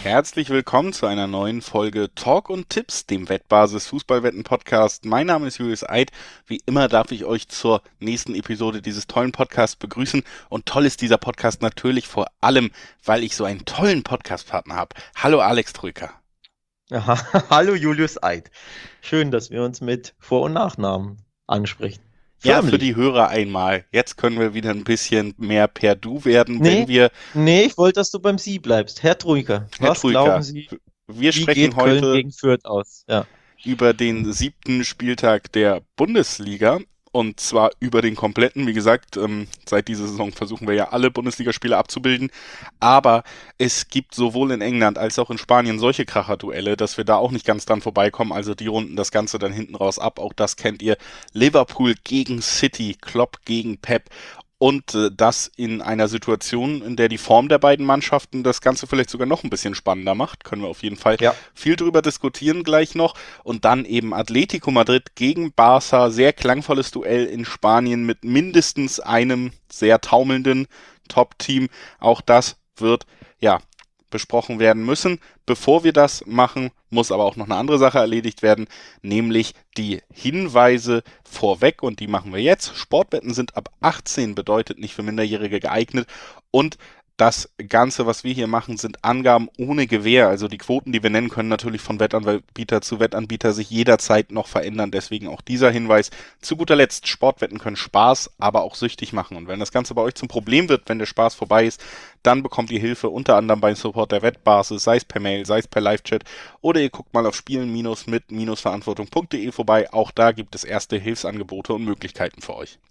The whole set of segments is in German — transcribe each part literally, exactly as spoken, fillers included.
Herzlich willkommen zu einer neuen Folge Talk und Tipps, dem Wettbasis Fußballwetten Podcast. Mein Name ist Julius Eid. Wie immer darf ich euch zur nächsten Episode dieses tollen Podcasts begrüßen. Und toll ist dieser Podcast natürlich vor allem, weil ich so einen tollen Podcastpartner habe. Hallo Alex Troika. Aha, hallo Julius Eid. Schön, dass wir uns mit Vor- und Nachnamen ansprechen. Ja, für Förmlich. die Hörer einmal. Jetzt können wir wieder ein bisschen mehr per Du werden, wenn Nee, wir, nee, ich wollte, dass du beim Sie bleibst. Herr Troika, Herr was glauben Troika, Sie, wir wie sprechen geht Köln heute gegen Fürth aus? Ja. über den siebten Spieltag der Bundesliga und zwar über den kompletten. Wie gesagt, ähm, seit dieser Saison versuchen wir ja alle Bundesligaspiele abzubilden, aber es gibt sowohl in England als auch in Spanien solche Kracherduelle, dass wir da auch nicht ganz dran vorbeikommen. Also die runden das Ganze dann hinten raus ab. Auch das kennt ihr. Liverpool gegen City, Klopp gegen Pep. Und äh, das in einer Situation, in der die Form der beiden Mannschaften das Ganze vielleicht sogar noch ein bisschen spannender macht. Können wir auf jeden Fall Ja. viel drüber diskutieren gleich noch. Und dann eben Atletico Madrid gegen Barça. Sehr klangvolles Duell in Spanien mit mindestens einem sehr taumelnden Top-Team. Auch das wird, ja, besprochen werden müssen. Bevor wir das machen, muss aber auch noch eine andere Sache erledigt werden, nämlich die Hinweise vorweg, und die machen wir jetzt. Sportwetten sind ab achtzehn, bedeutet nicht für Minderjährige geeignet, und das Ganze, was wir hier machen, sind Angaben ohne Gewähr. Also die Quoten, die wir nennen, können natürlich von Wettanbieter zu Wettanbieter sich jederzeit noch verändern. Deswegen auch dieser Hinweis. Zu guter Letzt, Sportwetten können Spaß, aber auch süchtig machen. Und wenn das Ganze bei euch zum Problem wird, wenn der Spaß vorbei ist, dann bekommt ihr Hilfe unter anderem beim Support der Wettbasis, sei es per Mail, sei es per Live-Chat, oder ihr guckt mal auf spielen-mit-verantwortung punkt de vorbei. Auch da gibt es erste Hilfsangebote und Möglichkeiten für euch.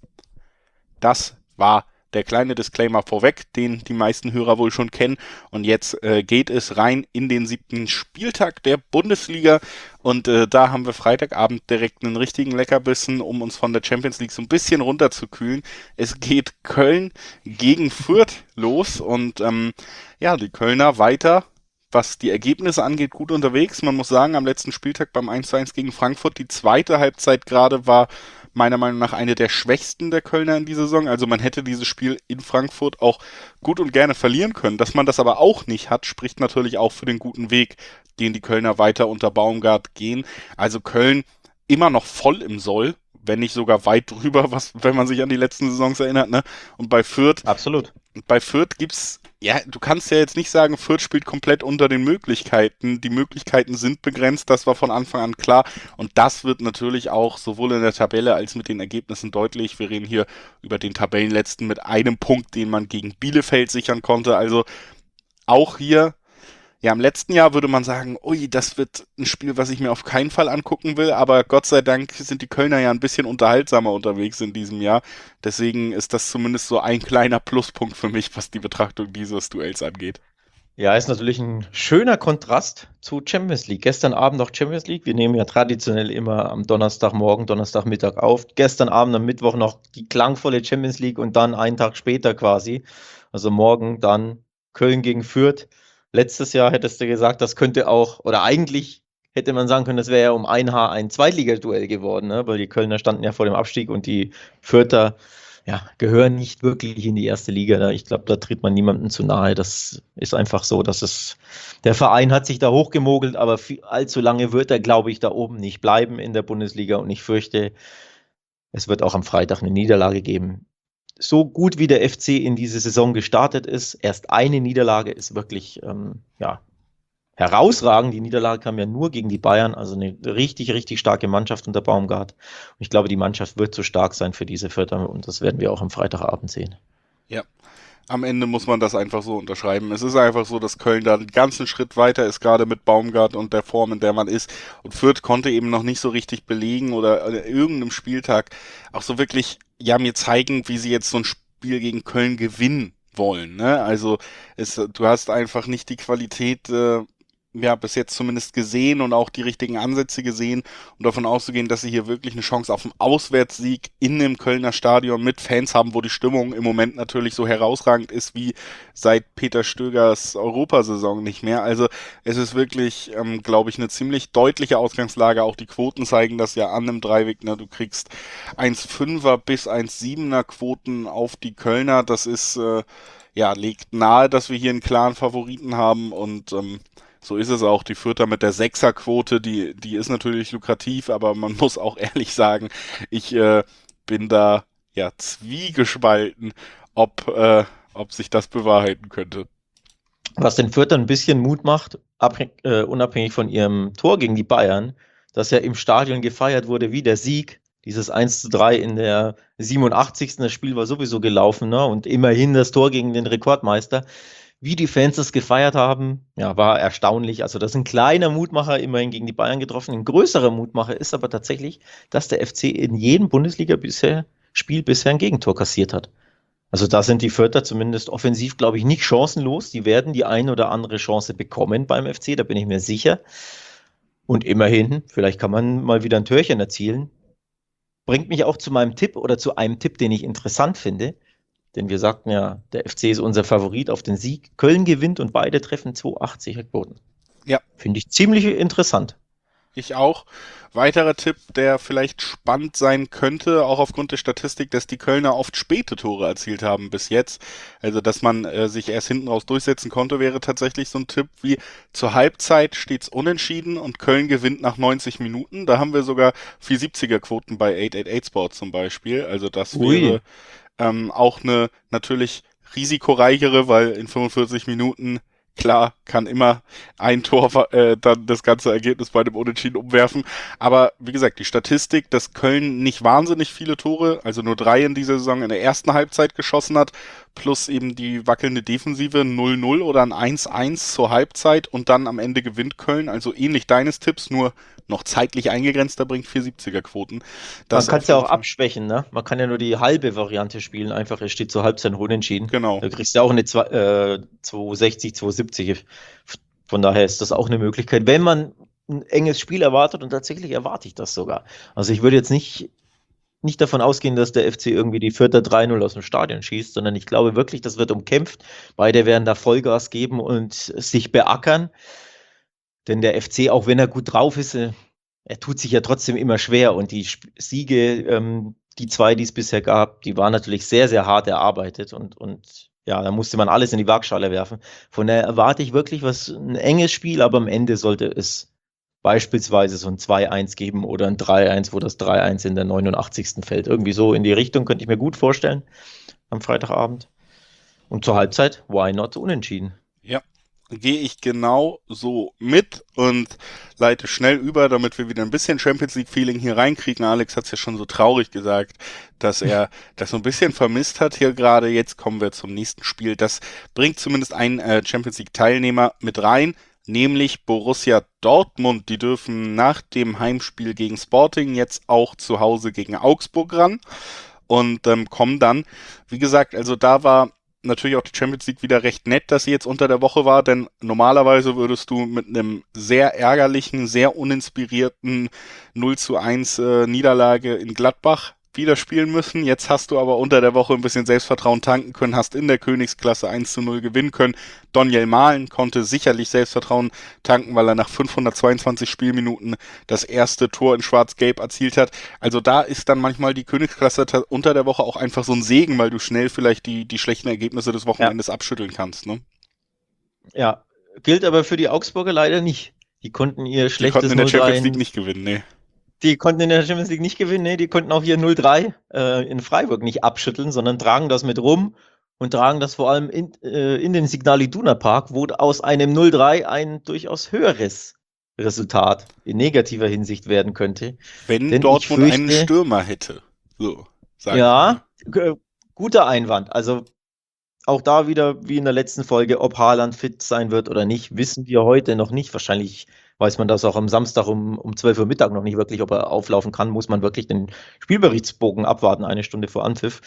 Das war der kleine Disclaimer vorweg, den die meisten Hörer wohl schon kennen. Und jetzt äh, geht es rein in den siebten Spieltag der Bundesliga. Und äh, da haben wir Freitagabend direkt einen richtigen Leckerbissen, um uns von der Champions League so ein bisschen runterzukühlen. Es geht Köln gegen Fürth los. Und ähm, ja, die Kölner weiter, was die Ergebnisse angeht, gut unterwegs. Man muss sagen, am letzten Spieltag beim eins zu eins gegen Frankfurt, die zweite Halbzeit gerade war meiner Meinung nach eine der schwächsten der Kölner in dieser Saison. Also man hätte dieses Spiel in Frankfurt auch gut und gerne verlieren können. Dass man das aber auch nicht hat, spricht natürlich auch für den guten Weg, den die Kölner weiter unter Baumgart gehen. Also Köln immer noch voll im Soll, wenn nicht sogar weit drüber, was, wenn man sich an die letzten Saisons erinnert, ne? Und bei Fürth, Absolut. bei Fürth gibt's, ja, du kannst ja jetzt nicht sagen, Fürth spielt komplett unter den Möglichkeiten. Die Möglichkeiten sind begrenzt, das war von Anfang an klar. Und das wird natürlich auch sowohl in der Tabelle als mit den Ergebnissen deutlich. Wir reden hier über den Tabellenletzten mit einem Punkt, den man gegen Bielefeld sichern konnte. Also auch hier, ja, im letzten Jahr würde man sagen, ui, das wird ein Spiel, was ich mir auf keinen Fall angucken will, aber Gott sei Dank sind die Kölner ja ein bisschen unterhaltsamer unterwegs in diesem Jahr. Deswegen ist das zumindest so ein kleiner Pluspunkt für mich, was die Betrachtung dieses Duells angeht. Ja, ist natürlich ein schöner Kontrast zu Champions League. Gestern Abend noch Champions League. Wir nehmen ja traditionell immer am Donnerstagmorgen, Donnerstagmittag auf. Gestern Abend, am Mittwoch noch die klangvolle Champions League und dann einen Tag später quasi. Also morgen dann Köln gegen Fürth. Letztes Jahr hättest du gesagt, das könnte auch, oder eigentlich hätte man sagen können, das wäre ja um ein Haar ein Zweitligaduell geworden, ne? Weil die Kölner standen ja vor dem Abstieg und die Fürther ja, gehören nicht wirklich in die erste Liga. Ne? Ich glaube, da tritt man niemandem zu nahe. Das ist einfach so, dass es, der Verein hat sich da hochgemogelt, aber viel, allzu lange wird er, glaube ich, da oben nicht bleiben in der Bundesliga und ich fürchte, es wird auch am Freitag eine Niederlage geben. So gut wie der F C in diese Saison gestartet ist, erst eine Niederlage ist wirklich ähm, ja, herausragend. Die Niederlage kam ja nur gegen die Bayern, also eine richtig, richtig starke Mannschaft unter Baumgart. Und ich glaube, die Mannschaft wird zu stark sein für diese Vierter und das werden wir auch am Freitagabend sehen. Ja, am Ende muss man das einfach so unterschreiben. Es ist einfach so, dass Köln da einen ganzen Schritt weiter ist, gerade mit Baumgart und der Form, in der man ist. Und Fürth konnte eben noch nicht so richtig belegen oder an irgendeinem Spieltag auch so wirklich, ja, mir zeigen, wie sie jetzt so ein Spiel gegen Köln gewinnen wollen. Ne? Also es, du hast einfach nicht die Qualität, äh, ja, bis jetzt zumindest gesehen und auch die richtigen Ansätze gesehen, um davon auszugehen, dass sie hier wirklich eine Chance auf einen Auswärtssieg in dem Kölner Stadion mit Fans haben, wo die Stimmung im Moment natürlich so herausragend ist wie seit Peter Stögers Europasaison nicht mehr. Also es ist wirklich, ähm, glaube ich, eine ziemlich deutliche Ausgangslage. Auch die Quoten zeigen das ja an im Dreiweg. Ne? Du kriegst eins Komma fünfer bis eins Komma siebener Quoten auf die Kölner. Das ist, äh, ja, legt nahe, dass wir hier einen klaren Favoriten haben und ähm, So ist es auch. Die Fürther mit der Sechserquote, die, die ist natürlich lukrativ, aber man muss auch ehrlich sagen, ich äh, bin da ja zwiegespalten, ob, äh, ob sich das bewahrheiten könnte. Was den Fürthern ein bisschen Mut macht, abhäng, äh, unabhängig von ihrem Tor gegen die Bayern, dass ja im Stadion gefeiert wurde wie der Sieg. Dieses eins zu drei in der siebenundachtzigsten Das Spiel war sowieso gelaufen, ne? Und immerhin das Tor gegen den Rekordmeister. Wie die Fans das gefeiert haben, ja, war erstaunlich. Also das ist ein kleiner Mutmacher, immerhin gegen die Bayern getroffen. Ein größerer Mutmacher ist aber tatsächlich, dass der F C in jedem Bundesliga-Spiel bisher ein Gegentor kassiert hat. Also da sind die Fürther zumindest offensiv, glaube ich, nicht chancenlos. Die werden die ein oder andere Chance bekommen beim F C, da bin ich mir sicher. Und immerhin, vielleicht kann man mal wieder ein Törchen erzielen. Bringt mich auch zu meinem Tipp oder zu einem Tipp, den ich interessant finde. Denn wir sagten ja, der F C ist unser Favorit auf den Sieg. Köln gewinnt und beide treffen zwei achtzig Quoten. Ja. Finde ich ziemlich interessant. Ich auch. Weiterer Tipp, der vielleicht spannend sein könnte, auch aufgrund der Statistik, dass die Kölner oft späte Tore erzielt haben bis jetzt. Also, dass man äh, sich erst hinten raus durchsetzen konnte, wäre tatsächlich so ein Tipp wie zur Halbzeit steht's unentschieden und Köln gewinnt nach neunzig Minuten. Da haben wir sogar vier siebziger Quoten bei acht acht acht Sport zum Beispiel. Also das Ui. wäre ähm, auch eine natürlich risikoreichere, weil in fünfundvierzig Minuten klar, kann immer ein Tor äh, dann das ganze Ergebnis bei dem Unentschieden umwerfen. Aber wie gesagt, die Statistik, dass Köln nicht wahnsinnig viele Tore, also nur drei in dieser Saison in der ersten Halbzeit geschossen hat, plus eben die wackelnde Defensive null null oder ein eins eins zur Halbzeit und dann am Ende gewinnt Köln. Also ähnlich deines Tipps, nur noch zeitlich eingegrenzter, bringt vier siebziger Quoten. Das Man kann auf es ja jeden auch Fall. abschwächen, ne? Man kann ja nur die halbe Variante spielen, einfach es steht zur Halbzeit unentschieden. Genau. Da kriegst du auch eine zwei, äh, zwei sechzig, zwei siebzig. Von daher ist das auch eine Möglichkeit, wenn man ein enges Spiel erwartet, und tatsächlich erwarte ich das sogar. Also ich würde jetzt nicht, nicht davon ausgehen, dass der F C irgendwie die Fürther drei null aus dem Stadion schießt, sondern ich glaube wirklich, das wird umkämpft. Beide werden da Vollgas geben und sich beackern. Denn der F C, auch wenn er gut drauf ist, äh, er tut sich ja trotzdem immer schwer. Und die Sp- Siege, ähm, die zwei, die es bisher gab, die waren natürlich sehr, sehr hart erarbeitet. Und, und ja, da musste man alles in die Waagschale werfen. Von daher erwarte ich wirklich was, ein enges Spiel, aber am Ende sollte es beispielsweise so ein zwei eins geben oder ein drei eins, wo das drei eins in der neunundachtzigsten fällt. Irgendwie so in die Richtung könnte ich mir gut vorstellen am Freitagabend. Und zur Halbzeit, why not unentschieden? Ja, gehe ich genau so mit und leite schnell über, damit wir wieder ein bisschen Champions League Feeling hier reinkriegen. Alex hat es ja schon so traurig gesagt, dass er das so ein bisschen vermisst hat hier gerade. Jetzt kommen wir zum nächsten Spiel. Das bringt zumindest einen äh, Champions League Teilnehmer mit rein, nämlich Borussia Dortmund. Die dürfen nach dem Heimspiel gegen Sporting jetzt auch zu Hause gegen Augsburg ran und ähm, kommen dann, wie gesagt, also da war natürlich auch die Champions League wieder recht nett, dass sie jetzt unter der Woche war, denn normalerweise würdest du mit einem sehr ärgerlichen, sehr uninspirierten null zu eins äh, Niederlage in Gladbach wieder spielen müssen. Jetzt hast du aber unter der Woche ein bisschen Selbstvertrauen tanken können, hast in der Königsklasse eins zu null gewinnen können. Daniel Mahlen konnte sicherlich Selbstvertrauen tanken, weil er nach fünfhundertzweiundzwanzig Spielminuten das erste Tor in Schwarz-Gelb erzielt hat. Also da ist dann manchmal die Königsklasse ta- unter der Woche auch einfach so ein Segen, weil du schnell vielleicht die, die schlechten Ergebnisse des Wochenendes abschütteln kannst. Ne? Ja, gilt aber für die Augsburger leider nicht. Die konnten ihr Die schlechtes konnten in der null drei Champions League in, nicht gewinnen, nee. die konnten in der Champions League nicht gewinnen, nee, die konnten auch hier null drei äh, in Freiburg nicht abschütteln, sondern tragen das mit rum und tragen das vor allem in, äh, in den Signal Iduna Park, wo aus einem null drei ein durchaus höheres Resultat in negativer Hinsicht werden könnte. Wenn Denn ich Dortmund einen fürchte- Stürmer hätte. So, sag ich Ja, g- guter Einwand. Also auch da wieder wie in der letzten Folge, ob Haaland fit sein wird oder nicht, wissen wir heute noch nicht. Wahrscheinlich weiß man das auch am Samstag um, um zwölf Uhr Mittag noch nicht wirklich, ob er auflaufen kann. Muss man wirklich den Spielberichtsbogen abwarten, eine Stunde vor Anpfiff.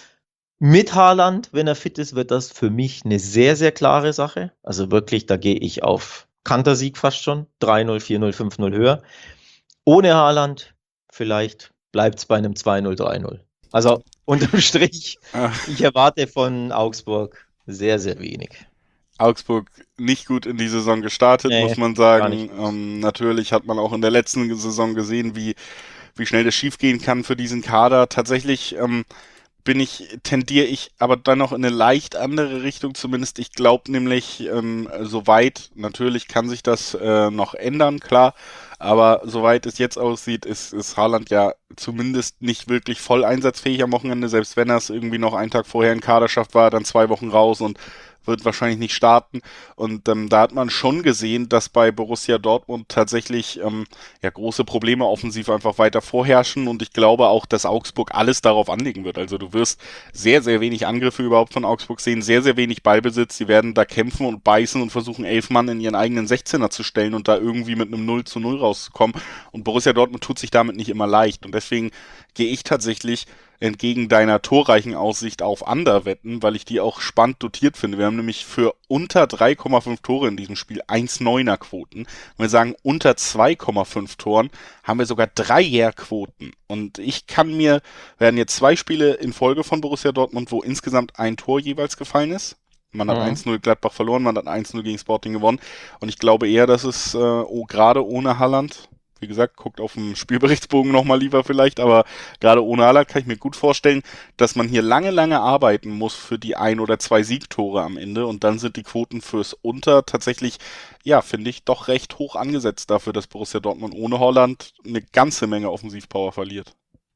Mit Haaland, wenn er fit ist, wird das für mich eine sehr, sehr klare Sache. Also wirklich, da gehe ich auf Kantersieg fast schon. drei null, vier null, fünf null höher. Ohne Haaland vielleicht bleibt es bei einem zwei null, drei null. Also unterm Strich, Ah. ich erwarte von Augsburg sehr, sehr wenig. Augsburg nicht gut in die Saison gestartet, Nee, muss man gar sagen. nicht. Ähm, natürlich hat man auch in der letzten Saison gesehen, wie, wie schnell das schiefgehen kann für diesen Kader. Tatsächlich ähm, bin ich, tendiere ich aber dann noch in eine leicht andere Richtung zumindest. Ich glaube nämlich, ähm, soweit, natürlich kann sich das äh, noch ändern, klar, aber soweit es jetzt aussieht, ist, ist Haaland ja zumindest nicht wirklich voll einsatzfähig am Wochenende, selbst wenn er es irgendwie noch einen Tag vorher in Kader schafft, war er dann zwei Wochen raus und wird wahrscheinlich nicht starten. Und ähm, da hat man schon gesehen, dass bei Borussia Dortmund tatsächlich ähm, ja große Probleme offensiv einfach weiter vorherrschen. Und ich glaube auch, dass Augsburg alles darauf anlegen wird. Also du wirst sehr, sehr wenig Angriffe überhaupt von Augsburg sehen, sehr, sehr wenig Ballbesitz. Sie werden da kämpfen und beißen und versuchen, elf Mann in ihren eigenen sechzehner zu stellen und da irgendwie mit einem null zu null rauszukommen. Und Borussia Dortmund tut sich damit nicht immer leicht. Und deswegen gehe ich tatsächlich entgegen deiner torreichen Aussicht auf Underwetten, weil ich die auch spannend dotiert finde. Wir haben nämlich für unter drei Komma fünf Tore in diesem Spiel eins Komma neuner Quoten. Wenn wir sagen unter zwei Komma fünf Toren, haben wir sogar Dreier-Quoten. Und ich kann mir, werden jetzt zwei Spiele in Folge von Borussia Dortmund, wo insgesamt ein Tor jeweils gefallen ist. Man hat Mhm. eins null Gladbach verloren, man hat eins null gegen Sporting gewonnen. Und ich glaube eher, dass es äh, oh, gerade ohne Haaland, wie gesagt, guckt auf dem Spielberichtsbogen nochmal lieber vielleicht, aber gerade ohne Haaland kann ich mir gut vorstellen, dass man hier lange, lange arbeiten muss für die ein oder zwei Siegtore am Ende und dann sind die Quoten fürs Unter tatsächlich, ja, finde ich, doch recht hoch angesetzt dafür, dass Borussia Dortmund ohne Haaland eine ganze Menge Offensivpower verliert.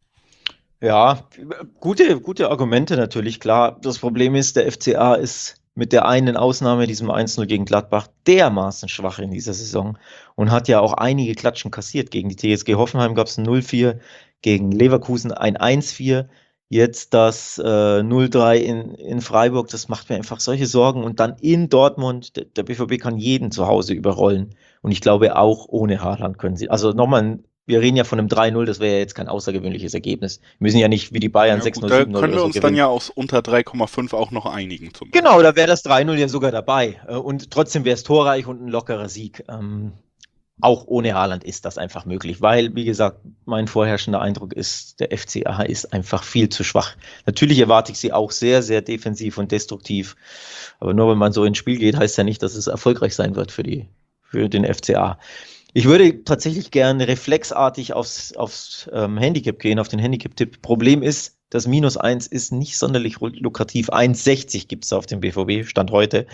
Ja, gute, gute Argumente natürlich, klar. Das Problem ist, der F C A ist mit der einen Ausnahme, diesem eins null gegen Gladbach, dermaßen schwach in dieser Saison und hat ja auch einige Klatschen kassiert. Gegen die T S G Hoffenheim gab es ein null vier, gegen Leverkusen ein eins vier, jetzt das äh, null drei in, in Freiburg, das macht mir einfach solche Sorgen. Und dann in Dortmund, der, der B V B kann jeden zu Hause überrollen. Und ich glaube, auch ohne Haaland können sie. Also nochmal ein Wir reden ja von einem drei null, das wäre ja jetzt kein außergewöhnliches Ergebnis. Wir müssen ja nicht wie die Bayern Ja sechs gut, null, da sieben null können oder wir so uns dann gewinnen. ja aus unter drei Komma fünf auch noch einigen. Zum Genau, da wäre das drei null ja sogar dabei. Äh, Und trotzdem wäre es torreich und ein lockerer Sieg. Ähm, auch ohne Haaland ist das einfach möglich, weil, wie gesagt, mein vorherrschender Eindruck ist, der F C A ist einfach viel zu schwach. Natürlich erwarte ich sie auch sehr, sehr defensiv und destruktiv. Aber nur wenn man so ins Spiel geht, heißt ja nicht, dass es erfolgreich sein wird für die, für den F C A. Ich würde tatsächlich gerne reflexartig aufs, aufs ähm, Handicap gehen, auf den Handicap-Tipp. Problem ist, das Minus eins ist nicht sonderlich lukrativ. eins sechzig gibt es auf dem B V B, Stand heute.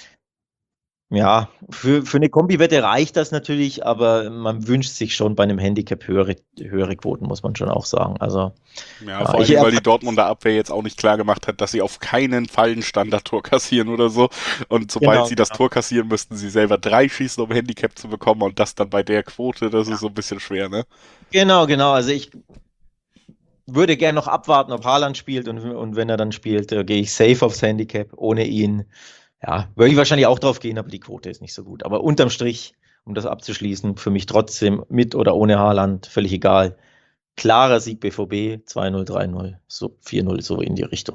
Ja, für, für eine Kombi-Wette reicht das natürlich, aber man wünscht sich schon bei einem Handicap höhere, höhere Quoten, muss man schon auch sagen. Also, Ja, ja, vor ich allem, weil erwarte- die Dortmunder Abwehr jetzt auch nicht klar gemacht hat, dass sie auf keinen Fall ein Standardtor kassieren oder so. Und sobald Genau, sie das genau. Tor kassieren, müssten sie selber drei schießen, um Handicap zu bekommen. Und das dann bei der Quote, das Ja. ist so ein bisschen schwer, ne? Genau, genau. Also ich würde gerne noch abwarten, ob Haaland spielt und, und wenn er dann spielt, äh, gehe ich safe aufs Handicap. Ohne ihn, ja, würde ich wahrscheinlich auch drauf gehen, aber die Quote ist nicht so gut. Aber unterm Strich, um das abzuschließen, für mich trotzdem mit oder ohne Haaland, völlig egal. Klarer Sieg B V B, zwei null, drei null, so vier null, so in die Richtung.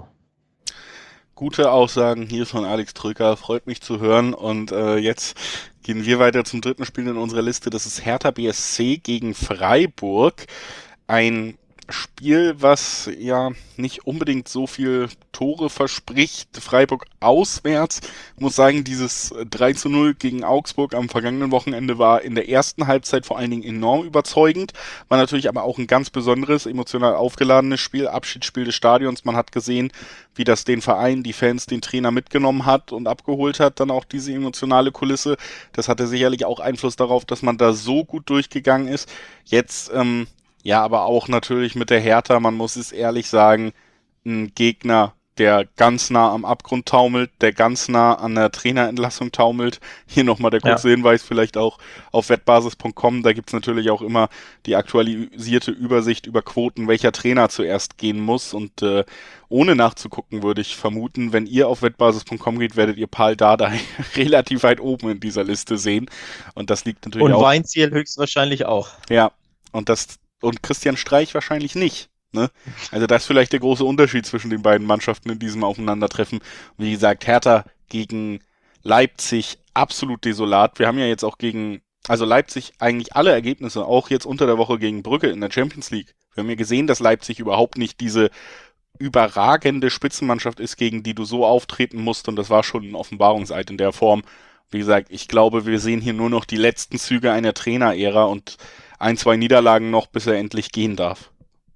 Gute Aussagen hier von Alex Trücker, freut mich zu hören. Und äh, jetzt gehen wir weiter zum dritten Spiel in unserer Liste. Das ist Hertha B S C gegen Freiburg. Ein Spiel, was ja nicht unbedingt so viel Tore verspricht. Freiburg auswärts. Ich muss sagen, dieses drei zu null gegen Augsburg am vergangenen Wochenende war in der ersten Halbzeit vor allen Dingen enorm überzeugend. War natürlich aber auch ein ganz besonderes, emotional aufgeladenes Spiel, Abschiedsspiel des Stadions. Man hat gesehen, wie das den Verein, die Fans, den Trainer mitgenommen hat und abgeholt hat. Dann auch diese emotionale Kulisse. Das hatte sicherlich auch Einfluss darauf, dass man da so gut durchgegangen ist. Jetzt, ähm, ja, aber auch natürlich mit der Hertha, man muss es ehrlich sagen, ein Gegner, der ganz nah am Abgrund taumelt, der ganz nah an der Trainerentlassung taumelt. Hier nochmal der kurze ja. Hinweis vielleicht auch auf wettbasis punkt com, da gibt's natürlich auch immer die aktualisierte Übersicht über Quoten, welcher Trainer zuerst gehen muss und äh, ohne nachzugucken würde ich vermuten, wenn ihr auf wettbasis punkt com geht, werdet ihr Paul Dardai relativ weit oben in dieser Liste sehen und das liegt natürlich und auch... Und Weinziel höchstwahrscheinlich auch. Ja, und das und Christian Streich wahrscheinlich nicht. Ne? Also das ist vielleicht der große Unterschied zwischen den beiden Mannschaften in diesem Aufeinandertreffen. Wie gesagt, Hertha gegen Leipzig absolut desolat. Wir haben ja jetzt auch gegen, also Leipzig eigentlich alle Ergebnisse, auch jetzt unter der Woche gegen Brügge in der Champions League. Wir haben ja gesehen, dass Leipzig überhaupt nicht diese überragende Spitzenmannschaft ist, gegen die du so auftreten musst und das war schon ein Offenbarungseid in der Form. Wie gesagt, ich glaube, wir sehen hier nur noch die letzten Züge einer Trainerära und ein, zwei Niederlagen noch, bis er endlich gehen darf.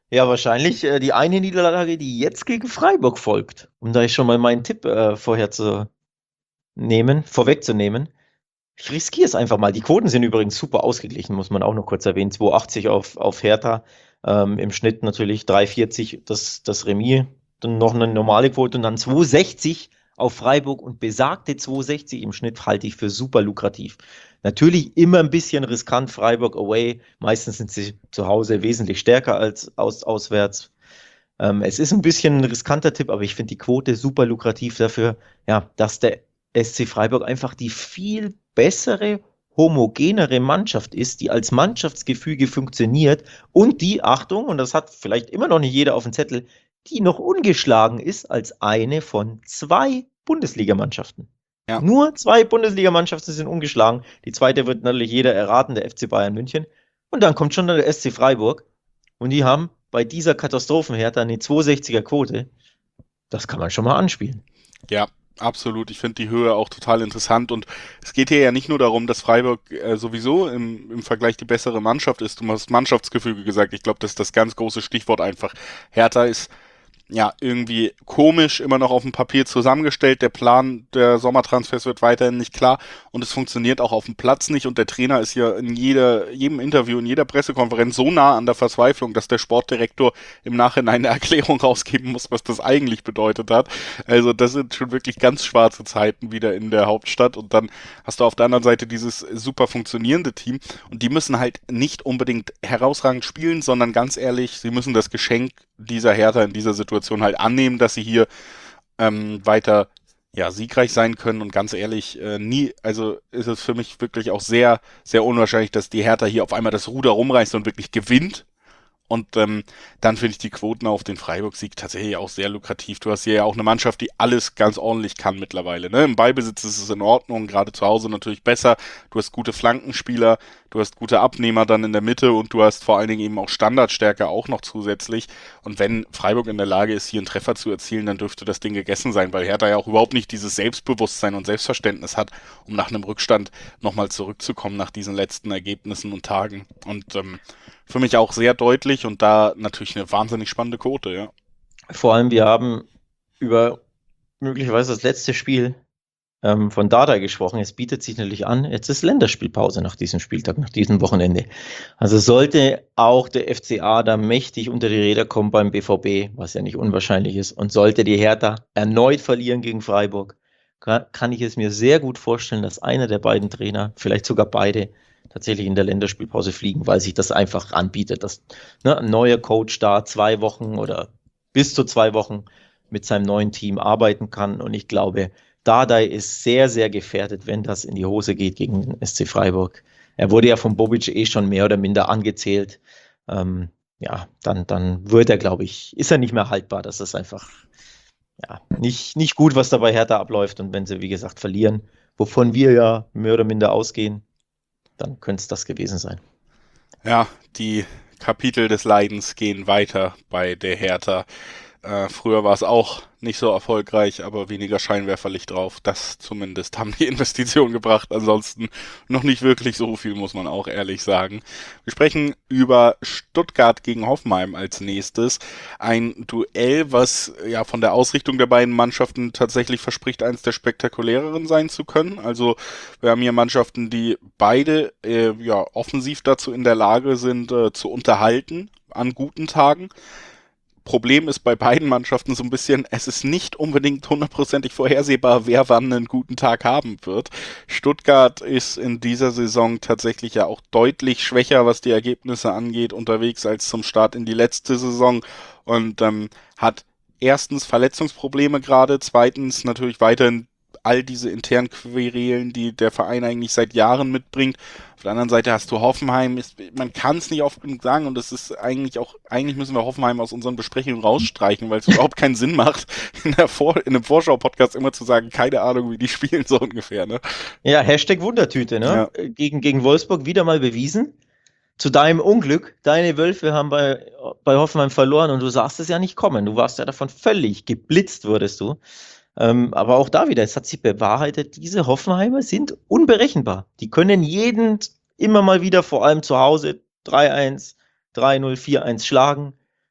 Ja, wahrscheinlich äh, die eine Niederlage, die jetzt gegen Freiburg folgt. Um da schon mal meinen Tipp äh, vorher zu nehmen, vorwegzunehmen. Ich riskiere es einfach mal. Die Quoten sind übrigens super ausgeglichen, muss man auch noch kurz erwähnen. zwei achtzig auf, auf Hertha, ähm, im Schnitt natürlich drei vierzig das, das Remis, dann noch eine normale Quote und dann zwei sechzig auf Freiburg und besagte zwei sechzig im Schnitt halte ich für super lukrativ. Natürlich immer ein bisschen riskant, Freiburg away. Meistens sind sie zu Hause wesentlich stärker als aus, auswärts. Ähm, es ist ein bisschen ein riskanter Tipp, aber ich finde die Quote super lukrativ dafür, ja, dass der S C Freiburg einfach die viel bessere, homogenere Mannschaft ist, die als Mannschaftsgefüge funktioniert und die, Achtung, und das hat vielleicht immer noch nicht jeder auf dem Zettel, die noch ungeschlagen ist als eine von zwei Bundesligamannschaften. Ja. Nur zwei Bundesligamannschaften sind ungeschlagen. Die zweite wird natürlich jeder erraten, der F C Bayern München. Und dann kommt schon der S C Freiburg. Und die haben bei dieser Katastrophenhertha eine zwei sechziger Quote. Das kann man schon mal anspielen. Ja, absolut. Ich finde die Höhe auch total interessant und es geht hier ja nicht nur darum, dass Freiburg äh, sowieso im, im Vergleich die bessere Mannschaft ist. Du hast Mannschaftsgefüge gesagt. Ich glaube, das ist das ganz große Stichwort einfach. Hertha ist ja, irgendwie komisch immer noch auf dem Papier zusammengestellt. Der Plan der Sommertransfers wird weiterhin nicht klar und es funktioniert auch auf dem Platz nicht und der Trainer ist ja in jeder, jedem Interview, in jeder Pressekonferenz so nah an der Verzweiflung, dass der Sportdirektor im Nachhinein eine Erklärung rausgeben muss, was das eigentlich bedeutet hat. Also das sind schon wirklich ganz schwarze Zeiten wieder in der Hauptstadt und dann hast du auf der anderen Seite dieses super funktionierende Team und die müssen halt nicht unbedingt herausragend spielen, sondern ganz ehrlich, sie müssen das Geschenk dieser Hertha in dieser Situation halt annehmen, dass sie hier ähm, weiter ja siegreich sein können und ganz ehrlich, äh, nie, also ist es für mich wirklich auch sehr, sehr unwahrscheinlich, dass die Hertha hier auf einmal das Ruder rumreißt und wirklich gewinnt. Und ähm, dann finde ich die Quoten auf den Freiburg-Sieg tatsächlich auch sehr lukrativ. Du hast hier ja auch eine Mannschaft, die alles ganz ordentlich kann mittlerweile. Ne? Im Ballbesitz ist es in Ordnung, gerade zu Hause natürlich besser. Du hast gute Flankenspieler, du hast gute Abnehmer dann in der Mitte und du hast vor allen Dingen eben auch Standardstärke auch noch zusätzlich. Und wenn Freiburg in der Lage ist, hier einen Treffer zu erzielen, dann dürfte das Ding gegessen sein, weil Hertha ja auch überhaupt nicht dieses Selbstbewusstsein und Selbstverständnis hat, um nach einem Rückstand nochmal zurückzukommen nach diesen letzten Ergebnissen und Tagen. Und ähm, für mich auch sehr deutlich und da natürlich eine wahnsinnig spannende Quote, ja. Vor allem, wir haben über möglicherweise das letzte Spiel ähm, von Dardai gesprochen. Es bietet sich natürlich an, jetzt ist Länderspielpause nach diesem Spieltag, nach diesem Wochenende. Also sollte auch der F C A da mächtig unter die Räder kommen beim B V B, was ja nicht unwahrscheinlich ist, und sollte die Hertha erneut verlieren gegen Freiburg, kann, kann ich es mir sehr gut vorstellen, dass einer der beiden Trainer, vielleicht sogar beide, tatsächlich in der Länderspielpause fliegen, weil sich das einfach anbietet, dass ne, ein neuer Coach da zwei Wochen oder bis zu zwei Wochen mit seinem neuen Team arbeiten kann. Und ich glaube, Dardai ist sehr, sehr gefährdet, wenn das in die Hose geht gegen den S C Freiburg. Er wurde ja von Bobic eh schon mehr oder minder angezählt. Ähm, ja, dann, dann wird er, glaube ich, ist er nicht mehr haltbar. Das ist einfach ja, nicht, nicht gut, was da bei Hertha abläuft. Und wenn sie, wie gesagt, verlieren, wovon wir ja mehr oder minder ausgehen, dann könnte es das gewesen sein. Ja, die Kapitel des Leidens gehen weiter bei der Hertha. Äh, früher war es auch nicht so erfolgreich, aber weniger Scheinwerferlicht drauf. Das zumindest haben die Investitionen gebracht. Ansonsten noch nicht wirklich so viel, muss man auch ehrlich sagen. Wir sprechen über Stuttgart gegen Hoffenheim als nächstes. Ein Duell, was ja von der Ausrichtung der beiden Mannschaften tatsächlich verspricht, eines der spektakuläreren sein zu können. Also wir haben hier Mannschaften, die beide äh, ja offensiv dazu in der Lage sind, äh, zu unterhalten an guten Tagen. Problem ist bei beiden Mannschaften so ein bisschen, es ist nicht unbedingt hundertprozentig vorhersehbar, wer wann einen guten Tag haben wird. Stuttgart ist in dieser Saison tatsächlich ja auch deutlich schwächer, was die Ergebnisse angeht, unterwegs als zum Start in die letzte Saison und ähm, hat erstens Verletzungsprobleme gerade, zweitens natürlich weiterhin all diese internen Querelen, die der Verein eigentlich seit Jahren mitbringt. Auf der anderen Seite hast du Hoffenheim, ist, man kann es nicht oft genug sagen und das ist eigentlich auch, eigentlich müssen wir Hoffenheim aus unseren Besprechungen rausstreichen, weil es überhaupt keinen Sinn macht, in, der Vor- in einem Vorschau-Podcast immer zu sagen, keine Ahnung, wie die spielen, so ungefähr, ne? Ja, Hashtag Wundertüte, ne? Ja. Gegen, gegen Wolfsburg wieder mal bewiesen. Zu deinem Unglück, deine Wölfe haben bei, bei Hoffenheim verloren und du sahst es ja nicht kommen. Du warst ja davon völlig geblitzt, wurdest du. Ähm, aber auch da wieder, es hat sich bewahrheitet, diese Hoffenheimer sind unberechenbar. Die können jeden immer mal wieder, vor allem zu Hause, drei eins, drei null, vier eins schlagen.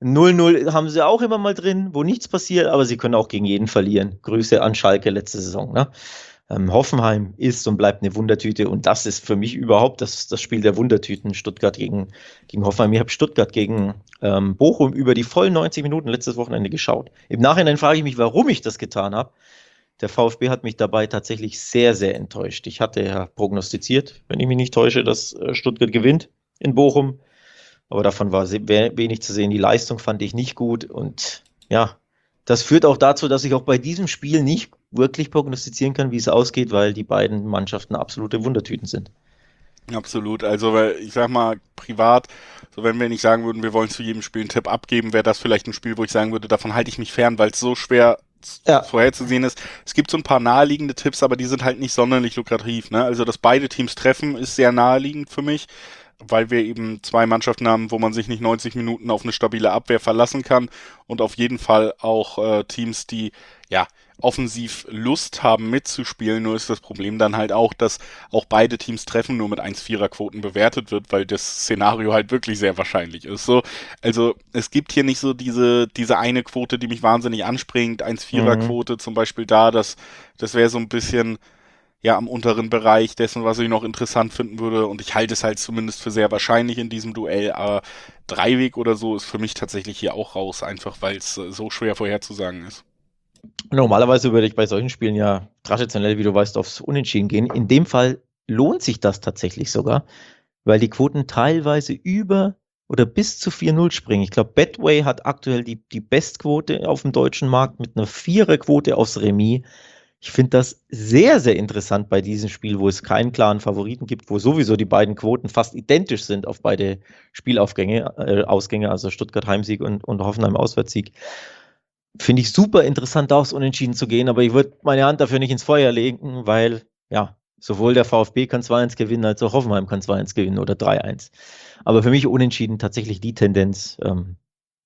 null null haben sie auch immer mal drin, wo nichts passiert, aber sie können auch gegen jeden verlieren. Grüße an Schalke letzte Saison. Ne? Ähm, Hoffenheim ist und bleibt eine Wundertüte und das ist für mich überhaupt das, das Spiel der Wundertüten. Stuttgart gegen, gegen Hoffenheim. Ich habe Stuttgart gegen ähm, Bochum über die vollen neunzig Minuten letztes Wochenende geschaut. Im Nachhinein frage ich mich, warum ich das getan habe. Der VfB hat mich dabei tatsächlich sehr, sehr enttäuscht. Ich hatte ja prognostiziert, wenn ich mich nicht täusche, dass äh, Stuttgart gewinnt in Bochum. Aber davon war wenig zu sehen. Die Leistung fand ich nicht gut. Und ja, das führt auch dazu, dass ich auch bei diesem Spiel nicht wirklich prognostizieren kann, wie es ausgeht, weil die beiden Mannschaften absolute Wundertüten sind. Absolut. Also, weil ich sag mal, privat, so wenn wir nicht sagen würden, wir wollen zu jedem Spiel einen Tipp abgeben, wäre das vielleicht ein Spiel, wo ich sagen würde, davon halte ich mich fern, weil es so schwer Ja. vorherzusehen ist. Es gibt so ein paar naheliegende Tipps, aber die sind halt nicht sonderlich lukrativ. Ne? Also, dass beide Teams treffen, ist sehr naheliegend für mich, weil wir eben zwei Mannschaften haben, wo man sich nicht neunzig Minuten auf eine stabile Abwehr verlassen kann und auf jeden Fall auch äh, Teams, die ja offensiv Lust haben mitzuspielen. Nur ist das Problem dann halt auch, dass auch beide Teams treffen nur mit eins Komma vierer Quoten bewertet wird, weil das Szenario halt wirklich sehr wahrscheinlich ist. So, also es gibt hier nicht so diese diese eine Quote, die mich wahnsinnig anspringt. eins Komma vierer Quote zum Beispiel da, das das wäre so ein bisschen ja am unteren Bereich dessen, was ich noch interessant finden würde. Und ich halte es halt zumindest für sehr wahrscheinlich in diesem Duell. Aber Dreiweg oder so ist für mich tatsächlich hier auch raus, einfach weil es äh, so schwer vorherzusagen ist. Normalerweise würde ich bei solchen Spielen ja traditionell, wie du weißt, aufs Unentschieden gehen. In dem Fall lohnt sich das tatsächlich sogar, weil die Quoten teilweise über oder bis zu vier null springen. Ich glaube, Betway hat aktuell die, die Bestquote auf dem deutschen Markt mit einer Viererquote aufs Remis. Ich finde das sehr, sehr interessant bei diesem Spiel, wo es keinen klaren Favoriten gibt, wo sowieso die beiden Quoten fast identisch sind auf beide Spielaufgänge, äh, Ausgänge, also Stuttgart Heimsieg und, und Hoffenheim Auswärtssieg. Finde ich super interessant, aufs Unentschieden zu gehen, aber ich würde meine Hand dafür nicht ins Feuer legen, weil, ja, sowohl der VfB kann zwei eins gewinnen, als auch Hoffenheim kann zwei eins gewinnen oder drei eins. Aber für mich Unentschieden tatsächlich die Tendenz, ähm,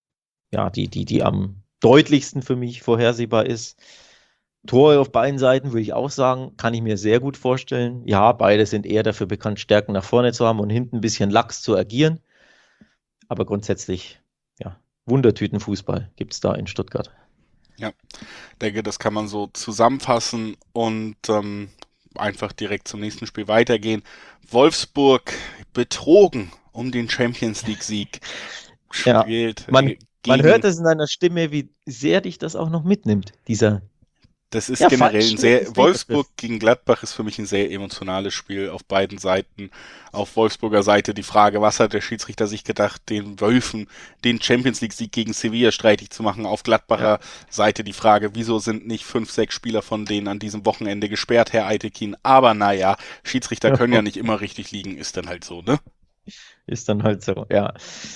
ja, die, die, die am deutlichsten für mich vorhersehbar ist. Tore auf beiden Seiten würde ich auch sagen, kann ich mir sehr gut vorstellen. Ja, beide sind eher dafür bekannt, Stärken nach vorne zu haben und hinten ein bisschen lax zu agieren. Aber grundsätzlich, ja, Wundertütenfußball gibt es da in Stuttgart. Ja, denke, das kann man so zusammenfassen und ähm, einfach direkt zum nächsten Spiel weitergehen. Wolfsburg betrogen um den Champions League-Sieg. Spielt ja, man, gegen... man hört es in deiner Stimme, wie sehr dich das auch noch mitnimmt, dieser Das ist ja, generell ein sehr, Wolfsburg Begriff. gegen Gladbach ist für mich ein sehr emotionales Spiel auf beiden Seiten. Auf Wolfsburger Seite die Frage, was hat der Schiedsrichter sich gedacht, den Wölfen den Champions League Sieg gegen Sevilla streitig zu machen. Auf Gladbacher ja. Seite die Frage, wieso sind nicht fünf, sechs Spieler von denen an diesem Wochenende gesperrt, Herr Eitekin. Aber naja, Schiedsrichter können ja nicht immer richtig liegen, ist dann halt so, ne? Ist dann halt so, ja.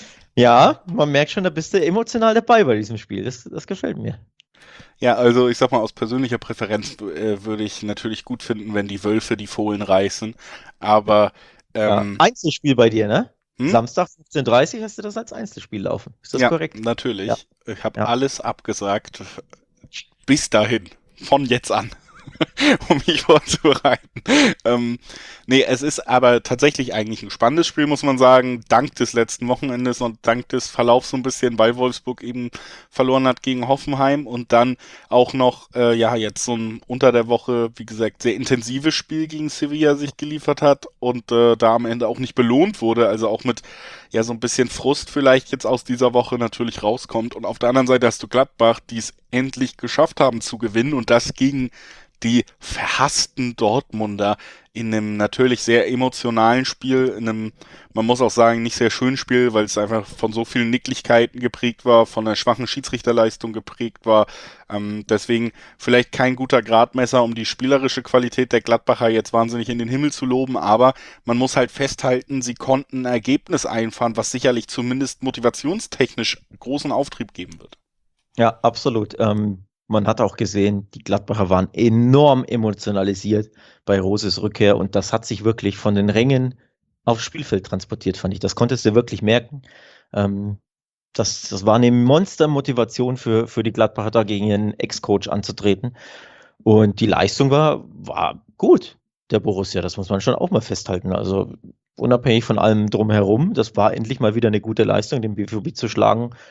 Ja, man merkt schon, da bist du emotional dabei bei diesem Spiel. Das, das gefällt mir. Ja, also ich sag mal, aus persönlicher Präferenz äh, würde ich natürlich gut finden, wenn die Wölfe die Fohlen reißen, aber ähm, ja, Einzelspiel bei dir, ne? Hm? Samstag fünfzehn Uhr dreißig hast du das als Einzelspiel laufen. Ist das ja, korrekt? Natürlich. Ja, natürlich. Ich habe ja. alles abgesagt. Bis dahin. Von jetzt an. um mich vorzubereiten. Ähm, nee, es ist aber tatsächlich eigentlich ein spannendes Spiel, muss man sagen, dank des letzten Wochenendes und dank des Verlaufs so ein bisschen, weil Wolfsburg eben verloren hat gegen Hoffenheim und dann auch noch, äh, ja, jetzt so ein unter der Woche, wie gesagt, sehr intensives Spiel gegen Sevilla sich geliefert hat und äh, da am Ende auch nicht belohnt wurde, also auch mit, ja, so ein bisschen Frust vielleicht jetzt aus dieser Woche natürlich rauskommt und auf der anderen Seite hast du Gladbach, die es endlich geschafft haben zu gewinnen und das gegen die verhassten Dortmunder in einem natürlich sehr emotionalen Spiel, in einem, man muss auch sagen, nicht sehr schönen Spiel, weil es einfach von so vielen Nicklichkeiten geprägt war, von einer schwachen Schiedsrichterleistung geprägt war. Ähm, deswegen vielleicht kein guter Gradmesser, um die spielerische Qualität der Gladbacher jetzt wahnsinnig in den Himmel zu loben, aber man muss halt festhalten, sie konnten ein Ergebnis einfahren, was sicherlich zumindest motivationstechnisch großen Auftrieb geben wird. Ja, absolut. Ähm Man hat auch gesehen, die Gladbacher waren enorm emotionalisiert bei Roses Rückkehr und das hat sich wirklich von den Rängen aufs Spielfeld transportiert, fand ich. Das konntest du wirklich merken. Ähm, das, das war eine Monster-Motivation für, für die Gladbacher, da gegen ihren Ex-Coach anzutreten. Und die Leistung war, war gut, der Borussia. Das muss man schon auch mal festhalten. Also unabhängig von allem drumherum, das war endlich mal wieder eine gute Leistung, den B V B zu schlagen.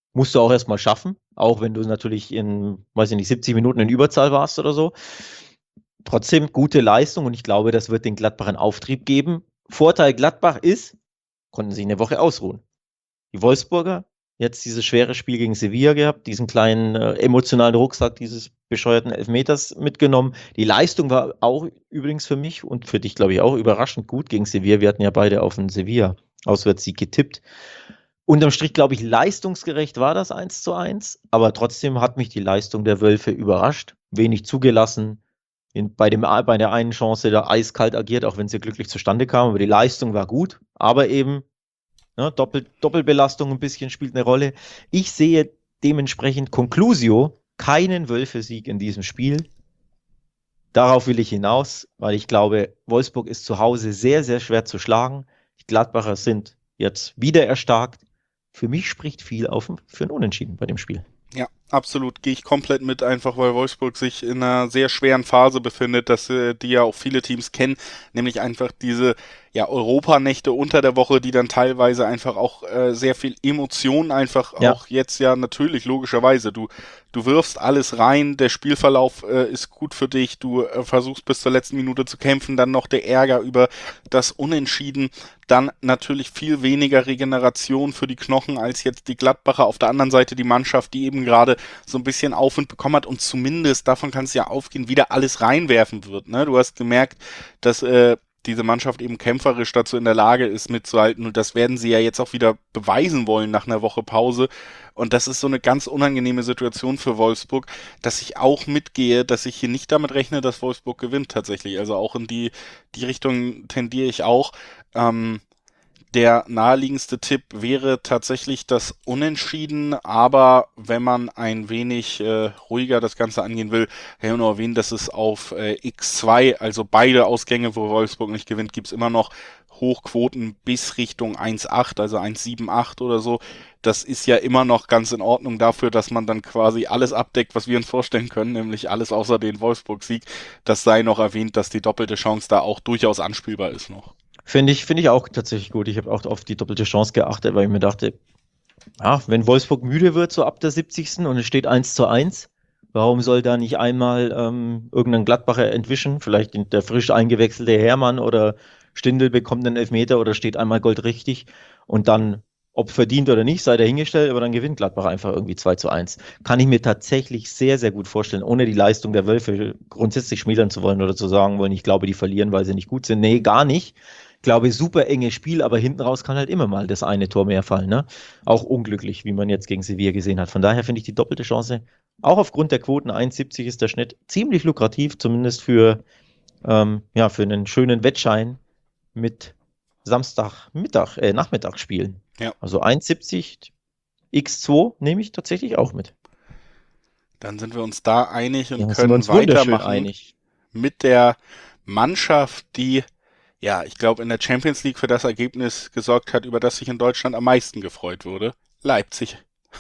musst du auch erstmal schaffen, auch wenn du natürlich in, weiß ich nicht, siebzig Minuten in Überzahl warst oder so. Trotzdem gute Leistung und ich glaube, das wird den Gladbach einen Auftrieb geben. Vorteil Gladbach ist, konnten sich eine Woche ausruhen. Die Wolfsburger, jetzt dieses schwere Spiel gegen Sevilla gehabt, diesen kleinen äh, emotionalen Rucksack dieses bescheuerten Elfmeters mitgenommen. Die Leistung war auch übrigens für mich und für dich, glaube ich, auch überraschend gut gegen Sevilla. Wir hatten ja beide auf den Sevilla-Auswärtssieg getippt. Unterm Strich, glaube ich, leistungsgerecht war das eins zu eins, aber trotzdem hat mich die Leistung der Wölfe überrascht. Wenig zugelassen, in, bei, dem, bei der einen Chance da eiskalt agiert, auch wenn sie glücklich zustande kam, aber die Leistung war gut, aber eben ne, Doppel, Doppelbelastung ein bisschen spielt eine Rolle. Ich sehe dementsprechend Conclusio keinen Wölfe-Sieg in diesem Spiel. Darauf will ich hinaus, weil ich glaube, Wolfsburg ist zu Hause sehr, sehr schwer zu schlagen. Die Gladbacher sind jetzt wieder erstarkt. Für mich spricht viel auf für ein Unentschieden bei dem Spiel. Ja, absolut. Gehe ich komplett mit, einfach weil Wolfsburg sich in einer sehr schweren Phase befindet, dass äh, die ja auch viele Teams kennen, nämlich einfach diese ja Europanächte unter der Woche, die dann teilweise einfach auch äh, sehr viel Emotionen einfach Ja. auch jetzt ja natürlich logischerweise. Du du wirfst alles rein, der Spielverlauf äh, ist gut für dich, du äh, versuchst bis zur letzten Minute zu kämpfen, dann noch der Ärger über das Unentschieden, dann natürlich viel weniger Regeneration für die Knochen als jetzt die Gladbacher. Auf der anderen Seite die Mannschaft, die eben gerade so ein bisschen Aufwind bekommen hat und zumindest, davon kann es ja aufgehen, wieder alles reinwerfen wird. Ne? Du hast gemerkt, dass äh, diese Mannschaft eben kämpferisch dazu in der Lage ist, mitzuhalten. Und das werden sie ja jetzt auch wieder beweisen wollen nach einer Woche Pause. Und das ist so eine ganz unangenehme Situation für Wolfsburg, dass ich auch mitgehe, dass ich hier nicht damit rechne, dass Wolfsburg gewinnt tatsächlich. Also auch in die, die Richtung tendiere ich auch. Ähm, Der naheliegendste Tipp wäre tatsächlich das Unentschieden, aber wenn man ein wenig äh, ruhiger das Ganze angehen will, kann ich nur erwähnen, dass es auf äh, X zwei, also beide Ausgänge, wo Wolfsburg nicht gewinnt, gibt's immer noch Hochquoten bis Richtung eins Komma acht, also eins Komma sieben acht oder so. Das ist ja immer noch ganz in Ordnung dafür, dass man dann quasi alles abdeckt, was wir uns vorstellen können, nämlich alles außer den Wolfsburg-Sieg. Das sei noch erwähnt, dass die doppelte Chance da auch durchaus anspielbar ist noch. Finde ich, finde ich auch tatsächlich gut. Ich habe auch auf die doppelte Chance geachtet, weil ich mir dachte, ja, wenn Wolfsburg müde wird, so ab der siebzigsten und es steht eins zu eins, warum soll da nicht einmal ähm, irgendein Gladbacher entwischen? Vielleicht der frisch eingewechselte Hermann oder Stindl bekommt einen Elfmeter oder steht einmal goldrichtig und dann, ob verdient oder nicht, sei dahingestellt, aber dann gewinnt Gladbach einfach irgendwie zwei zu eins. Kann ich mir tatsächlich sehr, sehr gut vorstellen, ohne die Leistung der Wölfe grundsätzlich schmälern zu wollen oder zu sagen wollen, ich glaube, die verlieren, weil sie nicht gut sind. Nee, gar nicht. Ich glaube, super enges Spiel, aber hinten raus kann halt immer mal das eine Tor mehr fallen. Ne? Auch unglücklich, wie man jetzt gegen Sevilla gesehen hat. Von daher finde ich die doppelte Chance, auch aufgrund der Quoten, eins Komma siebzig ist der Schnitt, ziemlich lukrativ, zumindest für, ähm, ja, für einen schönen Wettschein mit Samstagmittag, äh, Nachmittagsspielen. Ja. Also eins Komma siebzig X zwei nehme ich tatsächlich auch mit. Dann sind wir uns da einig und Ja, sind wir können uns wunderschön weitermachen einig. mit der Mannschaft, die, ja, ich glaube, in der Champions League für das Ergebnis gesorgt hat, über das sich in Deutschland am meisten gefreut wurde. Leipzig.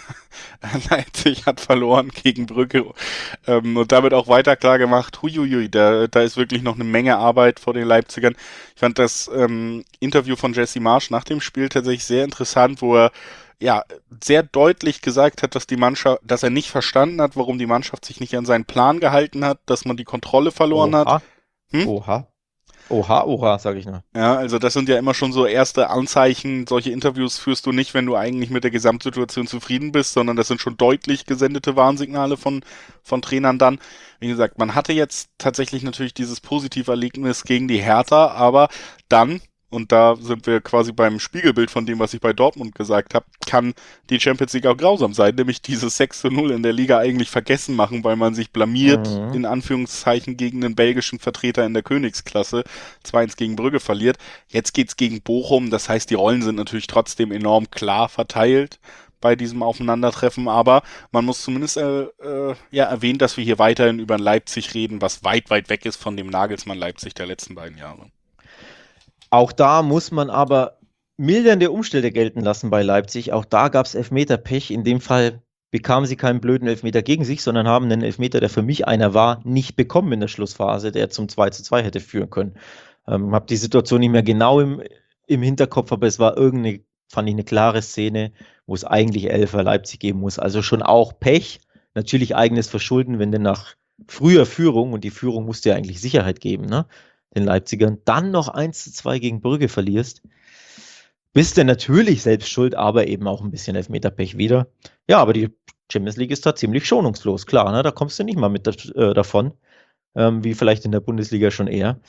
Leipzig hat verloren gegen Brügge ähm, und damit auch weiter klar gemacht, huiuiui, da, da ist wirklich noch eine Menge Arbeit vor den Leipzigern. Ich fand das ähm, Interview von Jesse Marsch nach dem Spiel tatsächlich sehr interessant, wo er ja sehr deutlich gesagt hat, dass die Mannschaft, dass er nicht verstanden hat, warum die Mannschaft sich nicht an seinen Plan gehalten hat, dass man die Kontrolle verloren Oha. hat. Hm? Oha. Oha, oha, sage ich nur. Ja, also das sind ja immer schon so erste Anzeichen. Solche Interviews führst du nicht, wenn du eigentlich mit der Gesamtsituation zufrieden bist, sondern das sind schon deutlich gesendete Warnsignale von, von Trainern dann. Wie gesagt, man hatte jetzt tatsächlich natürlich dieses positive Erlebnis gegen die Hertha, aber dann, und da sind wir quasi beim Spiegelbild von dem, was ich bei Dortmund gesagt habe, kann die Champions League auch grausam sein, nämlich dieses sechs zu null in der Liga eigentlich vergessen machen, weil man sich blamiert, Mhm. in Anführungszeichen, gegen den belgischen Vertreter in der Königsklasse, zwei eins gegen Brügge verliert. Jetzt geht's gegen Bochum, das heißt, die Rollen sind natürlich trotzdem enorm klar verteilt bei diesem Aufeinandertreffen, aber man muss zumindest äh, äh, ja erwähnen, dass wir hier weiterhin über Leipzig reden, was weit, weit weg ist von dem Nagelsmann Leipzig der letzten beiden Jahre. Auch da muss man aber mildernde Umstände gelten lassen bei Leipzig. Auch da gab es Elfmeterpech. In dem Fall bekamen sie keinen blöden Elfmeter gegen sich, sondern haben einen Elfmeter, der für mich einer war, nicht bekommen in der Schlussphase, der zum zwei zu zwei hätte führen können. Ähm, habe die Situation nicht mehr genau im, im Hinterkopf, aber es war irgendeine fand ich eine klare Szene, wo es eigentlich Elfer Leipzig geben muss. Also schon auch Pech, natürlich eigenes Verschulden, wenn du nach früher Führung, und die Führung musste ja eigentlich Sicherheit geben, ne, den Leipzigern, dann noch eins zu zwei gegen Brügge verlierst, bist du natürlich selbst schuld, aber eben auch ein bisschen Elfmeterpech wieder. Ja, aber die Champions League ist da ziemlich schonungslos, klar, ne, da kommst du nicht mal mit äh, davon, ähm, wie vielleicht in der Bundesliga schon eher.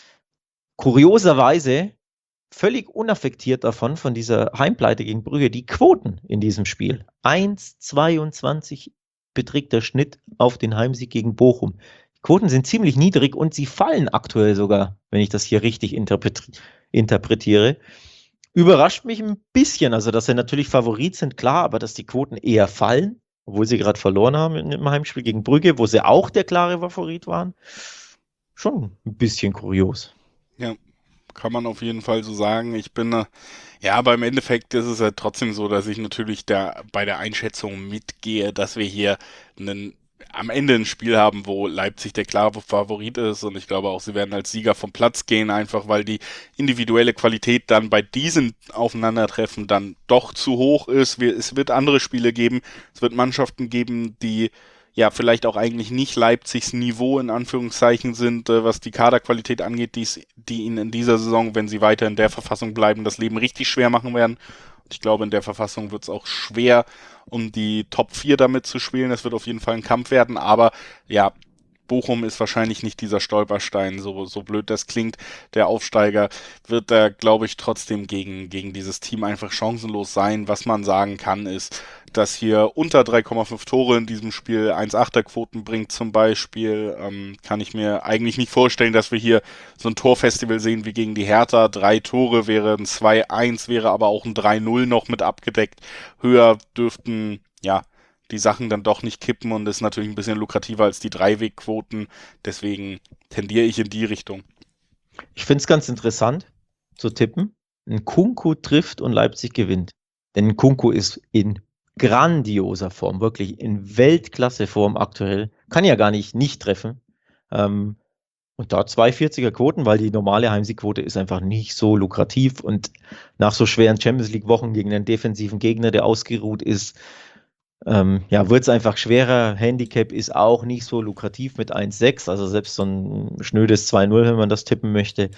Kurioserweise völlig unaffektiert davon, von dieser Heimpleite gegen Brügge, die Quoten in diesem Spiel. eins Komma zweiundzwanzig beträgt der Schnitt auf den Heimsieg gegen Bochum. Die Quoten sind ziemlich niedrig und sie fallen aktuell sogar, wenn ich das hier richtig interpreti- interpretiere. Überrascht mich ein bisschen, also dass sie natürlich Favorit sind, klar, aber dass die Quoten eher fallen, obwohl sie gerade verloren haben im Heimspiel gegen Brügge, wo sie auch der klare Favorit waren. Schon ein bisschen kurios. Ja, kann man auf jeden Fall so sagen. Ich bin, äh, ja, aber im Endeffekt ist es ja trotzdem so, dass ich natürlich da bei der Einschätzung mitgehe, dass wir hier einen, am Ende ein Spiel haben, wo Leipzig der klare Favorit ist, und ich glaube auch, sie werden als Sieger vom Platz gehen, einfach weil die individuelle Qualität dann bei diesen Aufeinandertreffen dann doch zu hoch ist. Wir, es wird andere Spiele geben, es wird Mannschaften geben, die ja vielleicht auch eigentlich nicht Leipzigs Niveau in Anführungszeichen sind, äh, was die Kaderqualität angeht, die's, die ihnen in dieser Saison, wenn sie weiter in der Verfassung bleiben, das Leben richtig schwer machen werden. Und ich glaube, in der Verfassung wird es auch schwer, um die Top vier damit zu spielen. Es wird auf jeden Fall ein Kampf werden, aber ja, Bochum ist wahrscheinlich nicht dieser Stolperstein, so, so blöd das klingt. Der Aufsteiger wird da, glaube ich, trotzdem gegen, gegen dieses Team einfach chancenlos sein. Was man sagen kann, ist, dass hier unter drei Komma fünf Tore in diesem Spiel eins Komma achter Quoten bringt zum Beispiel. Ähm, kann ich mir eigentlich nicht vorstellen, dass wir hier so ein Torfestival sehen wie gegen die Hertha. Drei Tore wäre ein zwei eins, wäre aber auch ein drei null noch mit abgedeckt. Höher dürften, ja, die Sachen dann doch nicht kippen, und ist natürlich ein bisschen lukrativer als die Dreiwegquoten. Deswegen tendiere ich in die Richtung. Ich finde es ganz interessant zu tippen. Ein Nkunku trifft und Leipzig gewinnt. Denn Nkunku ist in grandioser Form, wirklich in Weltklasse-Form aktuell. Kann ja gar nicht nicht treffen. Ähm, und da zwei vierziger Quoten, weil die normale Heimsiegquote ist einfach nicht so lukrativ. Und nach so schweren Champions-League-Wochen gegen einen defensiven Gegner, der ausgeruht ist, Ähm, ja, wird es einfach schwerer. Handicap ist auch nicht so lukrativ mit eins Komma sechs, also selbst so ein schnödes zwei null, wenn man das tippen möchte,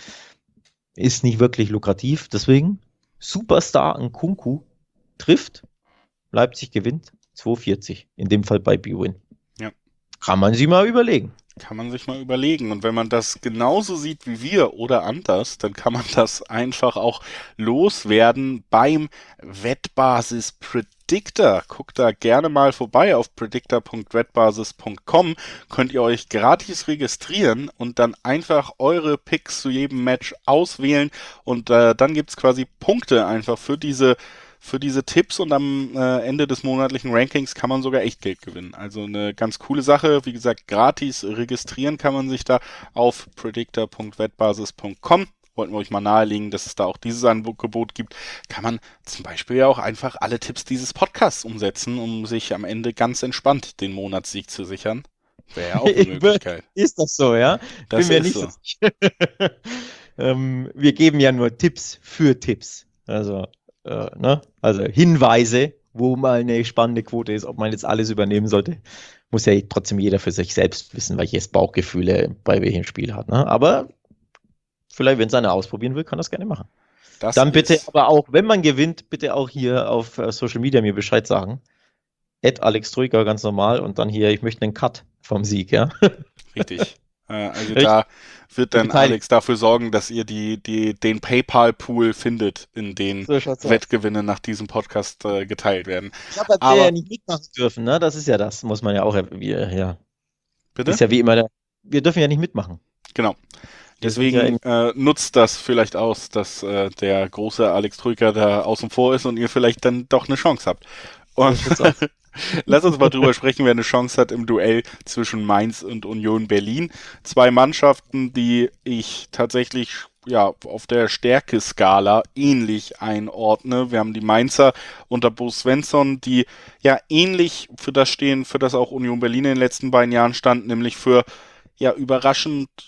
ist nicht wirklich lukrativ. Deswegen Superstar Nkunku trifft, Leipzig gewinnt, zwei vierzig, in dem Fall bei B-Win. Ja. Kann man sich mal überlegen. Kann man sich mal überlegen. Und wenn man das genauso sieht wie wir oder anders, dann kann man das einfach auch loswerden beim Wettbasis Predictor. Guckt da gerne mal vorbei auf predictor punkt wettbasis punkt com. Könnt ihr euch gratis registrieren und dann einfach eure Picks zu jedem Match auswählen. Und äh, dann gibt's quasi Punkte einfach für diese für diese Tipps, und am äh, Ende des monatlichen Rankings kann man sogar Echtgeld gewinnen. Also eine ganz coole Sache. Wie gesagt, gratis registrieren kann man sich da auf predictor punkt wettbasis punkt com. Wollten wir euch mal nahelegen, dass es da auch dieses Angebot gibt. Kann man zum Beispiel ja auch einfach alle Tipps dieses Podcasts umsetzen, um sich am Ende ganz entspannt den Monatssieg zu sichern. Wäre ja auch eine Möglichkeit. Ist das so, ja? Das Bin mir ist nicht so. sicher. ähm, wir geben ja nur Tipps für Tipps. Also Äh, ne? Also Hinweise, wo mal eine spannende Quote ist, ob man jetzt alles übernehmen sollte, muss ja trotzdem jeder für sich selbst wissen, welches Bauchgefühle bei welchem Spiel hat. Ne? Aber vielleicht, wenn es einer ausprobieren will, kann das gerne machen. Das Dann bitte ist, aber auch, wenn man gewinnt, bitte auch hier auf äh, Social Media mir Bescheid sagen. At Alex Troika, ganz normal, und dann hier, ich möchte einen Cut vom Sieg, ja. richtig. Äh, also Richtig. da wird dann Beteiligt. Alex dafür sorgen, dass ihr die, die, den PayPal-Pool findet, in den So schaut's aus. Wettgewinne nach diesem Podcast äh, geteilt werden. Ich habe Aber- ja nicht mitmachen dürfen, ne? Das ist ja das, muss man ja auch, wie, ja. Bitte? Ist ja wie immer, der, wir dürfen ja nicht mitmachen. Genau. Wir sind ja Deswegen äh, nutzt das vielleicht aus, dass äh, der große Alex Troika da außen vor ist und ihr vielleicht dann doch eine Chance habt. Und So schaut's aus. lass uns mal drüber sprechen, wer eine Chance hat im Duell zwischen Mainz und Union Berlin. Zwei Mannschaften, die ich tatsächlich ja auf der Stärkeskala ähnlich einordne. Wir haben die Mainzer unter Bo Svensson, die ja ähnlich für das stehen, für das auch Union Berlin in den letzten beiden Jahren stand, nämlich für ja überraschend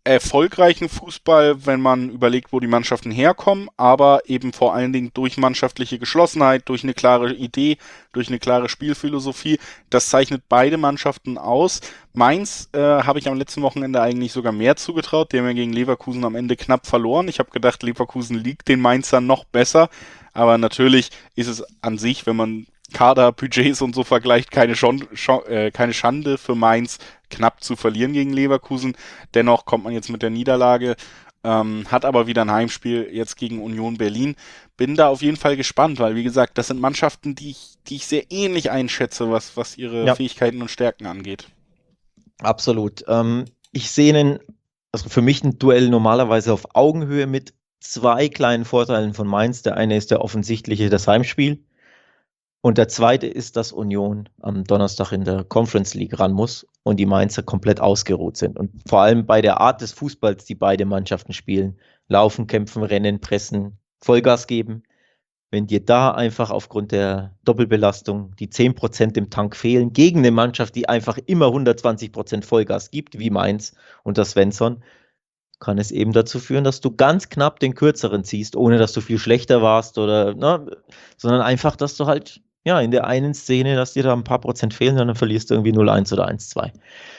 erfolgreichen Fußball, wenn man überlegt, wo die Mannschaften herkommen, aber eben vor allen Dingen durch mannschaftliche Geschlossenheit, durch eine klare Idee, durch eine klare Spielphilosophie. Das zeichnet beide Mannschaften aus. Mainz äh, habe ich am letzten Wochenende eigentlich sogar mehr zugetraut. Die haben ja gegen Leverkusen am Ende knapp verloren. Ich habe gedacht, Leverkusen liegt den Mainzern noch besser, aber natürlich ist es an sich, wenn man Kader, Budgets und so vergleicht, keine, Schon Sch äh, keine Schande für Mainz, knapp zu verlieren gegen Leverkusen. Dennoch kommt man jetzt mit der Niederlage, ähm, hat aber wieder ein Heimspiel jetzt gegen Union Berlin. Bin da auf jeden Fall gespannt, weil wie gesagt, das sind Mannschaften, die ich, die ich sehr ähnlich einschätze, was, was ihre Ja. Fähigkeiten und Stärken angeht. Absolut. Ähm, ich sehe einen, also für mich ein Duell normalerweise auf Augenhöhe mit zwei kleinen Vorteilen von Mainz. Der eine ist der offensichtliche, das Heimspiel. Und der zweite ist, dass Union am Donnerstag in der Conference League ran muss und die Mainzer komplett ausgeruht sind. Und vor allem bei der Art des Fußballs, die beide Mannschaften spielen, laufen, kämpfen, rennen, pressen, Vollgas geben. Wenn dir da einfach aufgrund der Doppelbelastung die zehn Prozent im Tank fehlen, gegen eine Mannschaft, die einfach immer hundertzwanzig Prozent Vollgas gibt, wie Mainz und das Svensson, kann es eben dazu führen, dass du ganz knapp den Kürzeren ziehst, ohne dass du viel schlechter warst oder, na, sondern einfach, dass du halt, ja, in der einen Szene, dass dir da ein paar Prozent fehlen und dann verlierst du irgendwie null eins oder eins zwei.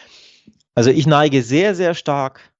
Also ich neige sehr, sehr stark,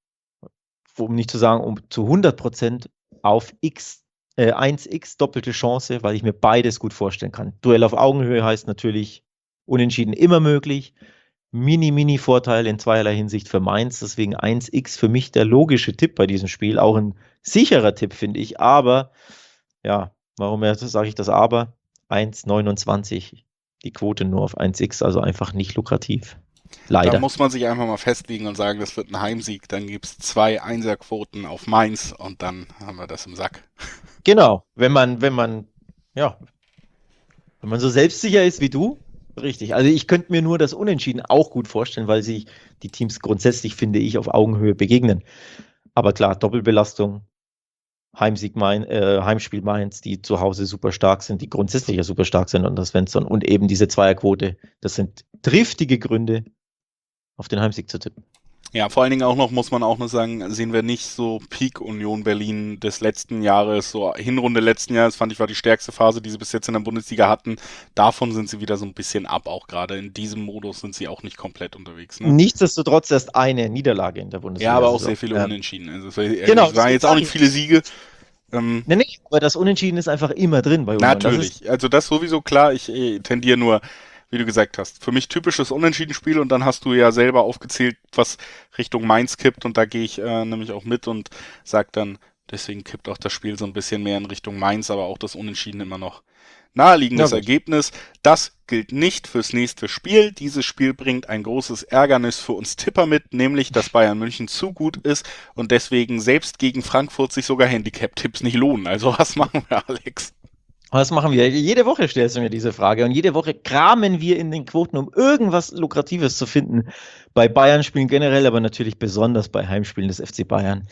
um nicht zu sagen, um zu hundert Prozent auf X, äh, eins x doppelte Chance, weil ich mir beides gut vorstellen kann. Duell auf Augenhöhe heißt natürlich unentschieden immer möglich. Mini, mini Vorteil in zweierlei Hinsicht für Mainz, deswegen eins x für mich der logische Tipp bei diesem Spiel, auch ein sicherer Tipp, finde ich, aber, ja, warum sage ich das aber? eins Komma neunundzwanzig, die Quote nur auf eins x, also einfach nicht lukrativ. Leider. Da muss man sich einfach mal festlegen und sagen, das wird ein Heimsieg, dann gibt es zwei Einserquoten auf Mainz und dann haben wir das im Sack. Genau, wenn man, wenn man, ja, wenn man so selbstsicher ist wie du, richtig. Also ich könnte mir nur das Unentschieden auch gut vorstellen, weil sich die Teams grundsätzlich, finde ich, auf Augenhöhe begegnen. Aber klar, Doppelbelastung, Heimsieg Main, äh, Heimspiel Mainz, die zu Hause super stark sind, die grundsätzlich ja super stark sind und das Svensson und eben diese Zweierquote, das sind triftige Gründe, auf den Heimsieg zu tippen. Ja, vor allen Dingen auch noch, muss man auch noch sagen, sehen wir nicht so Peak Union Berlin des letzten Jahres, so Hinrunde letzten Jahres, fand ich, war die stärkste Phase, die sie bis jetzt in der Bundesliga hatten. Davon sind sie wieder so ein bisschen ab, auch gerade in diesem Modus sind sie auch nicht komplett unterwegs. Ne? Nichtsdestotrotz erst eine Niederlage in der Bundesliga. Ja, aber auch also, sehr viele ähm, Unentschieden. Also es war, genau, es waren jetzt auch nicht viele Siege. Ähm, nee, nee, aber das Unentschieden ist einfach immer drin bei Union. Natürlich, Das ist, also das sowieso klar, ich äh, tendiere nur, wie du gesagt hast, für mich typisches Unentschieden-Spiel und dann hast du ja selber aufgezählt, was Richtung Mainz kippt und da gehe ich äh, nämlich auch mit und sag dann, deswegen kippt auch das Spiel so ein bisschen mehr in Richtung Mainz, aber auch das Unentschieden immer noch naheliegendes Ja, gut. Ergebnis. Das gilt nicht fürs nächste Spiel. Dieses Spiel bringt ein großes Ärgernis für uns Tipper mit, nämlich, dass Bayern München zu gut ist und deswegen selbst gegen Frankfurt sich sogar Handicap-Tipps nicht lohnen. Also was machen wir, Alex? Was machen wir? Jede Woche stellst du mir diese Frage und jede Woche kramen wir in den Quoten, um irgendwas Lukratives zu finden. Bei Bayern-Spielen generell, aber natürlich besonders bei Heimspielen des F C Bayern.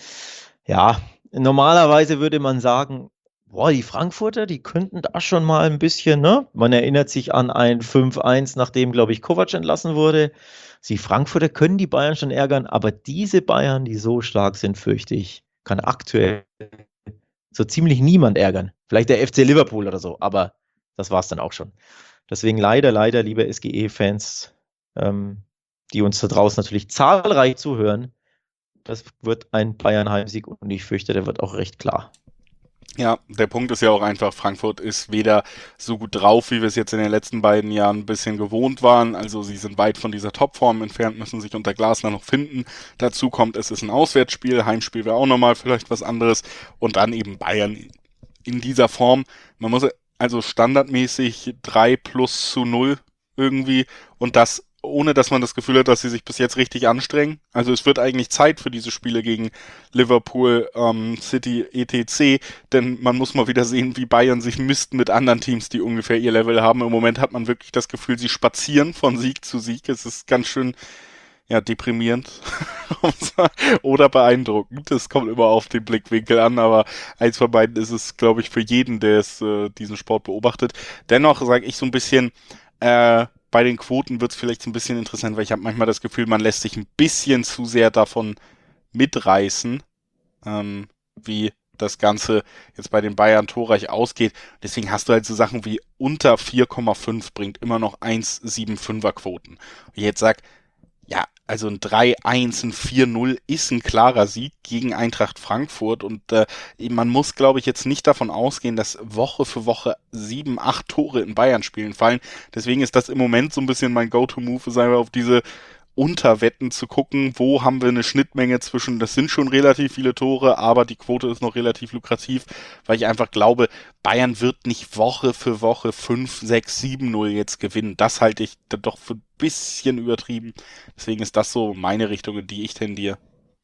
Ja, normalerweise würde man sagen, boah, die Frankfurter, die könnten da schon mal ein bisschen, ne? Man erinnert sich an ein fünf eins, nachdem, glaube ich, Kovac entlassen wurde. Die Frankfurter können die Bayern schon ärgern, aber diese Bayern, die so stark sind, fürchte ich, kann aktuell so ziemlich niemand ärgern. Vielleicht der F C Liverpool oder so, aber das war es dann auch schon. Deswegen leider, leider, liebe S G E-Fans, ähm, die uns da draußen natürlich zahlreich zuhören, das wird ein Bayern-Heimsieg und ich fürchte, der wird auch recht klar. Ja, der Punkt ist ja auch einfach, Frankfurt ist weder so gut drauf, wie wir es jetzt in den letzten beiden Jahren ein bisschen gewohnt waren. Also sie sind weit von dieser Topform entfernt, müssen sich unter Glasner noch finden. Dazu kommt, es ist ein Auswärtsspiel, Heimspiel wäre auch nochmal vielleicht was anderes. Und dann eben Bayern in dieser Form. Man muss also standardmäßig drei plus zu null irgendwie und das ohne dass man das Gefühl hat, dass sie sich bis jetzt richtig anstrengen. Also es wird eigentlich Zeit für diese Spiele gegen Liverpool, ähm, City, et cetera. Denn man muss mal wieder sehen, wie Bayern sich misst mit anderen Teams, die ungefähr ihr Level haben. Im Moment hat man wirklich das Gefühl, sie spazieren von Sieg zu Sieg. Es ist ganz schön, ja, deprimierend oder beeindruckend. Das kommt immer auf den Blickwinkel an, aber eins von beiden ist es, glaube ich, für jeden, der es, äh, diesen Sport beobachtet. Dennoch sage ich so ein bisschen, äh, bei den Quoten wird es vielleicht ein bisschen interessant, weil ich habe manchmal das Gefühl, man lässt sich ein bisschen zu sehr davon mitreißen, ähm, wie das Ganze jetzt bei den Bayern torreich ausgeht. Deswegen hast du halt so Sachen wie unter vier Komma fünf bringt immer noch eins Komma fünfundsiebziger Quoten. Und ich jetzt sag, ja, also ein drei eins, ein vier null ist ein klarer Sieg gegen Eintracht Frankfurt und äh, man muss, glaube ich, jetzt nicht davon ausgehen, dass Woche für Woche sieben, acht Tore in Bayern-Spielen fallen. Deswegen ist das im Moment so ein bisschen mein Go-To-Move, ist einfach auf diese Unterwetten zu gucken, wo haben wir eine Schnittmenge zwischen, das sind schon relativ viele Tore, aber die Quote ist noch relativ lukrativ, weil ich einfach glaube, Bayern wird nicht Woche für Woche fünf, sechs, sieben null jetzt gewinnen. Das halte ich dann doch für ein bisschen übertrieben. Deswegen ist das so meine Richtung, in die ich tendiere.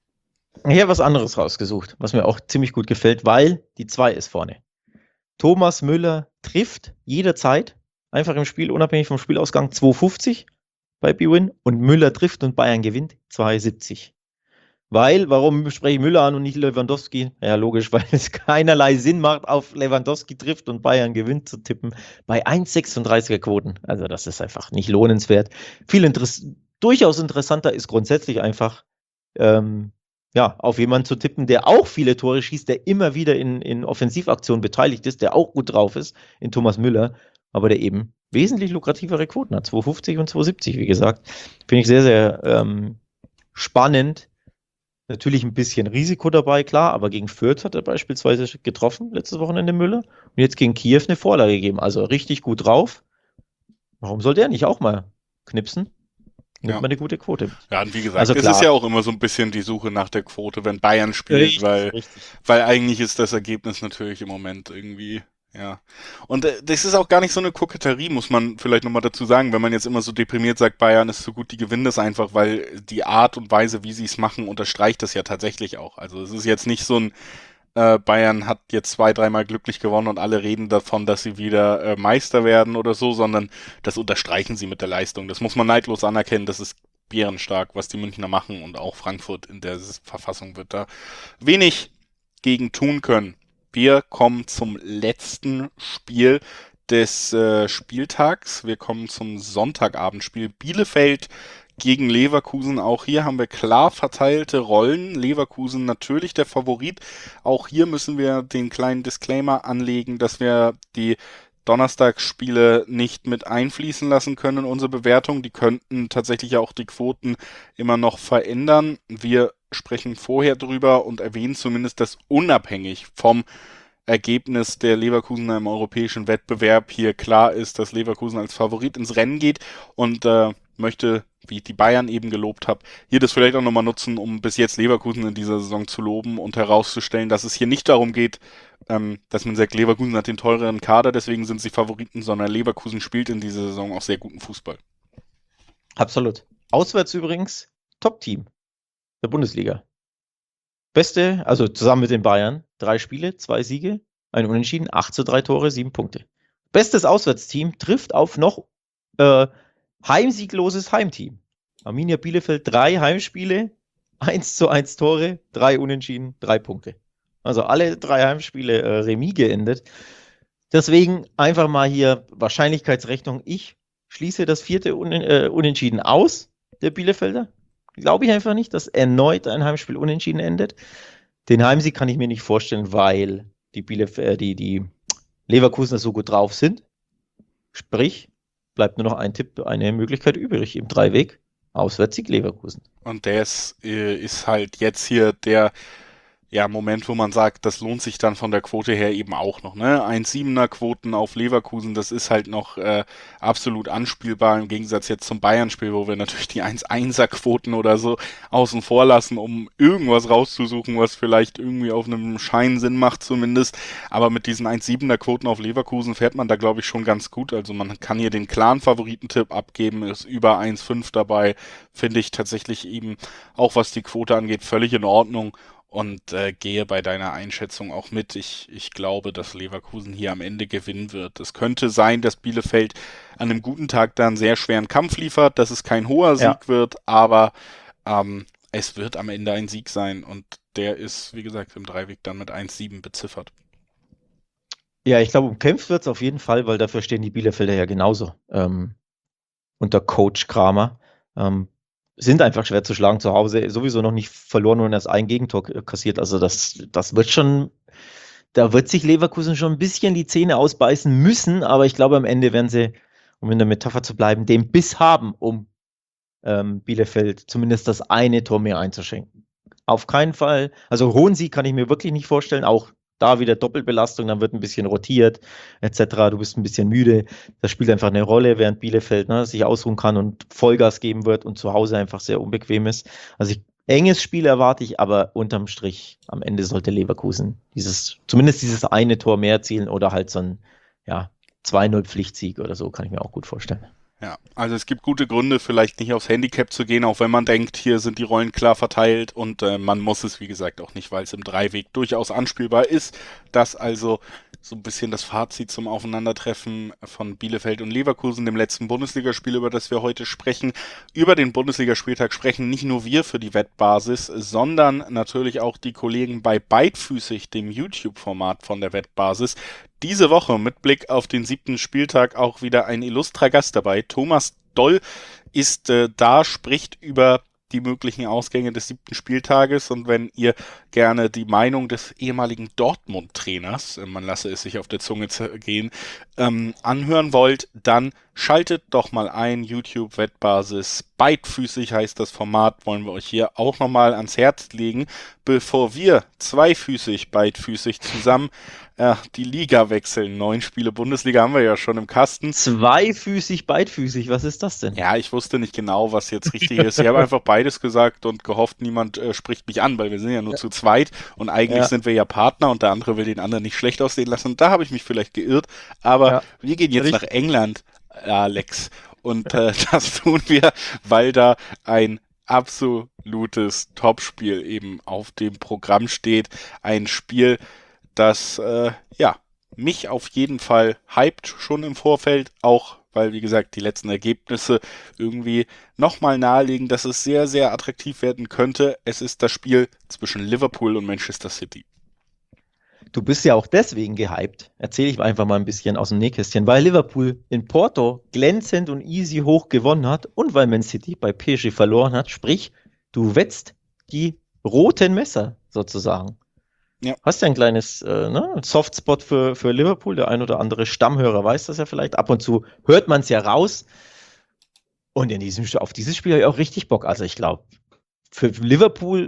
Ich habe was anderes rausgesucht, was mir auch ziemlich gut gefällt, weil die zwei ist vorne. Thomas Müller trifft jederzeit, einfach im Spiel, unabhängig vom Spielausgang, zwei fünfzig bei B-Win und Müller trifft und Bayern gewinnt zwei siebzig. Weil, warum spreche ich Müller an und nicht Lewandowski? Ja, logisch, weil es keinerlei Sinn macht, auf Lewandowski trifft und Bayern gewinnt zu tippen. Bei eins sechsunddreißiger Quoten. Also das ist einfach nicht lohnenswert. Viel Interess- durchaus interessanter ist grundsätzlich einfach, ähm, ja, auf jemanden zu tippen, der auch viele Tore schießt, der immer wieder in, in Offensivaktionen beteiligt ist, der auch gut drauf ist, in Thomas Müller, aber der eben wesentlich lukrativere Quoten hat. zwei fünfzig und zwei siebzig, wie gesagt. Finde ich sehr, sehr ähm, spannend. Natürlich ein bisschen Risiko dabei, klar, aber gegen Fürth hat er beispielsweise getroffen, letztes Wochenende Müller. Und jetzt gegen Kiew eine Vorlage gegeben. Also richtig gut drauf. Warum soll der nicht auch mal knipsen? Nimmt Ja. man eine gute Quote. Ja, und wie gesagt, Also es klar. ist ja auch immer so ein bisschen die Suche nach der Quote, wenn Bayern spielt, Richtig, weil, richtig. weil eigentlich ist das Ergebnis natürlich im Moment irgendwie, ja. Und äh, das ist auch gar nicht so eine Koketterie, muss man vielleicht nochmal dazu sagen, wenn man jetzt immer so deprimiert sagt, Bayern ist so gut, die gewinnen das einfach, weil die Art und Weise, wie sie es machen, unterstreicht das ja tatsächlich auch. Also es ist jetzt nicht so ein äh, Bayern hat jetzt zwei, dreimal glücklich gewonnen und alle reden davon, dass sie wieder äh, Meister werden oder so, sondern das unterstreichen sie mit der Leistung. Das muss man neidlos anerkennen, das ist bärenstark, was die Münchner machen und auch Frankfurt in der Verfassung wird da wenig gegen tun können. Wir kommen zum letzten Spiel des äh, Spieltags. Wir kommen zum Sonntagabendspiel Bielefeld gegen Leverkusen. Auch hier haben wir klar verteilte Rollen. Leverkusen natürlich der Favorit. Auch hier müssen wir den kleinen Disclaimer anlegen, dass wir die Donnerstagsspiele nicht mit einfließen lassen können in unsere Bewertung. Die könnten tatsächlich auch die Quoten immer noch verändern. Wir sprechen vorher drüber und erwähnen zumindest, dass unabhängig vom Ergebnis der Leverkusener im europäischen Wettbewerb hier klar ist, dass Leverkusen als Favorit ins Rennen geht und äh, möchte, wie ich die Bayern eben gelobt habe, hier das vielleicht auch nochmal nutzen, um bis jetzt Leverkusen in dieser Saison zu loben und herauszustellen, dass es hier nicht darum geht, ähm, dass man sagt, Leverkusen hat den teureren Kader, deswegen sind sie Favoriten, sondern Leverkusen spielt in dieser Saison auch sehr guten Fußball. Absolut. Auswärts übrigens Top-Team der Bundesliga. Beste, also zusammen mit den Bayern, drei Spiele, zwei Siege, ein Unentschieden, acht zu drei Tore, sieben Punkte. Bestes Auswärtsteam trifft auf noch äh, heimsiegloses Heimteam. Arminia Bielefeld, drei Heimspiele, eins zu eins Tore, drei Unentschieden, drei Punkte. Also alle drei Heimspiele äh, Remis geendet. Deswegen einfach mal hier Wahrscheinlichkeitsrechnung. Ich schließe das vierte Un äh, Unentschieden aus, der Bielefelder. Glaube ich einfach nicht, dass erneut ein Heimspiel unentschieden endet. Den Heimsieg kann ich mir nicht vorstellen, weil die, Bielef äh, die, die Leverkusener so gut drauf sind. Sprich, bleibt nur noch ein Tipp, eine Möglichkeit übrig im Dreiweg. Auswärtssieg Leverkusen. Und der ist, äh, ist halt jetzt hier der ja, Moment, wo man sagt, das lohnt sich dann von der Quote her eben auch noch, ne? eins Komma siebener Quoten auf Leverkusen, das ist halt noch äh, absolut anspielbar, im Gegensatz jetzt zum Bayern-Spiel, wo wir natürlich die eins Komma einser Quoten oder so außen vor lassen, um irgendwas rauszusuchen, was vielleicht irgendwie auf einem Schein Sinn macht zumindest, aber mit diesen eins Komma siebener Quoten auf Leverkusen fährt man da, glaube ich, schon ganz gut, also man kann hier den klaren Favoritentipp abgeben, ist über eins Komma fünf dabei, finde ich tatsächlich eben, auch was die Quote angeht, völlig in Ordnung. Und äh, gehe bei deiner Einschätzung auch mit. Ich, ich glaube, dass Leverkusen hier am Ende gewinnen wird. Es könnte sein, dass Bielefeld an einem guten Tag da einen sehr schweren Kampf liefert, dass es kein hoher Sieg ja. wird, aber ähm, es wird am Ende ein Sieg sein. Und der ist, wie gesagt, im Dreiweg dann mit eins Komma sieben beziffert. Ja, ich glaube, umkämpft wird es auf jeden Fall, weil dafür stehen die Bielefelder ja genauso ähm, unter Coach Kramer. Ähm, sind einfach schwer zu schlagen zu Hause. Sowieso noch nicht verloren und erst ein Gegentor kassiert. Also das, das wird schon, da wird sich Leverkusen schon ein bisschen die Zähne ausbeißen müssen, aber ich glaube, am Ende werden sie, um in der Metapher zu bleiben, den Biss haben, um ähm, Bielefeld zumindest das eine Tor mehr einzuschenken. Auf keinen Fall, also hohen Sieg kann ich mir wirklich nicht vorstellen, auch da wieder Doppelbelastung, dann wird ein bisschen rotiert, et cetera. Du bist ein bisschen müde. Das spielt einfach eine Rolle, während Bielefeld ne, sich ausruhen kann und Vollgas geben wird und zu Hause einfach sehr unbequem ist. Also ich, enges Spiel erwarte ich, aber unterm Strich am Ende sollte Leverkusen dieses, zumindest dieses eine Tor mehr erzielen oder halt so ein ja, zwei null Pflichtsieg oder so, kann ich mir auch gut vorstellen. Ja, also es gibt gute Gründe, vielleicht nicht aufs Handicap zu gehen, auch wenn man denkt, hier sind die Rollen klar verteilt und äh, man muss es, wie gesagt, auch nicht, weil es im Dreiweg durchaus anspielbar ist. Das also so ein bisschen das Fazit zum Aufeinandertreffen von Bielefeld und Leverkusen, dem letzten Bundesligaspiel, über das wir heute sprechen. Über den Bundesligaspieltag sprechen nicht nur wir für die Wettbasis, sondern natürlich auch die Kollegen bei Beidfüßig, dem YouTube-Format von der Wettbasis. Diese Woche mit Blick auf den siebten Spieltag auch wieder ein illustrer Gast dabei. Thomas Doll ist äh, da, spricht über die möglichen Ausgänge des siebten Spieltages und wenn ihr gerne die Meinung des ehemaligen Dortmund-Trainers, äh, man lasse es sich auf der Zunge gehen, ähm, anhören wollt, dann schaltet doch mal ein, YouTube-Wettbasis, beidfüßig heißt das Format, wollen wir euch hier auch nochmal ans Herz legen, bevor wir zweifüßig, beidfüßig zusammen äh, die Liga wechseln. Neun Spiele Bundesliga haben wir ja schon im Kasten. Zweifüßig, beidfüßig, was ist das denn? Ja, ich wusste nicht genau, was jetzt richtig ist. Ich habe einfach beides gesagt und gehofft, niemand äh, spricht mich an, weil wir sind ja nur ja. zu zweit und eigentlich ja. sind wir ja Partner und der andere will den anderen nicht schlecht aussehen lassen. Und da habe ich mich vielleicht geirrt, aber ja. wir gehen jetzt richtig. nach England, Alex. Und äh, das tun wir, weil da ein absolutes Topspiel eben auf dem Programm steht. Ein Spiel, das äh, ja mich auf jeden Fall hypt schon im Vorfeld, auch weil, wie gesagt, die letzten Ergebnisse irgendwie nochmal nahelegen, dass es sehr, sehr attraktiv werden könnte. Es ist das Spiel zwischen Liverpool und Manchester City. Du bist ja auch deswegen gehypt, erzähle ich einfach mal ein bisschen aus dem Nähkästchen, weil Liverpool in Porto glänzend und easy hoch gewonnen hat und weil Man City bei P S G verloren hat, sprich, du wetzt die roten Messer sozusagen. Ja. Hast ja ein kleines äh, ne, Softspot für, für Liverpool, der ein oder andere Stammhörer weiß das ja vielleicht, ab und zu hört man es ja raus und in diesem, auf dieses Spiel habe ich auch richtig Bock, also ich glaube, für Liverpool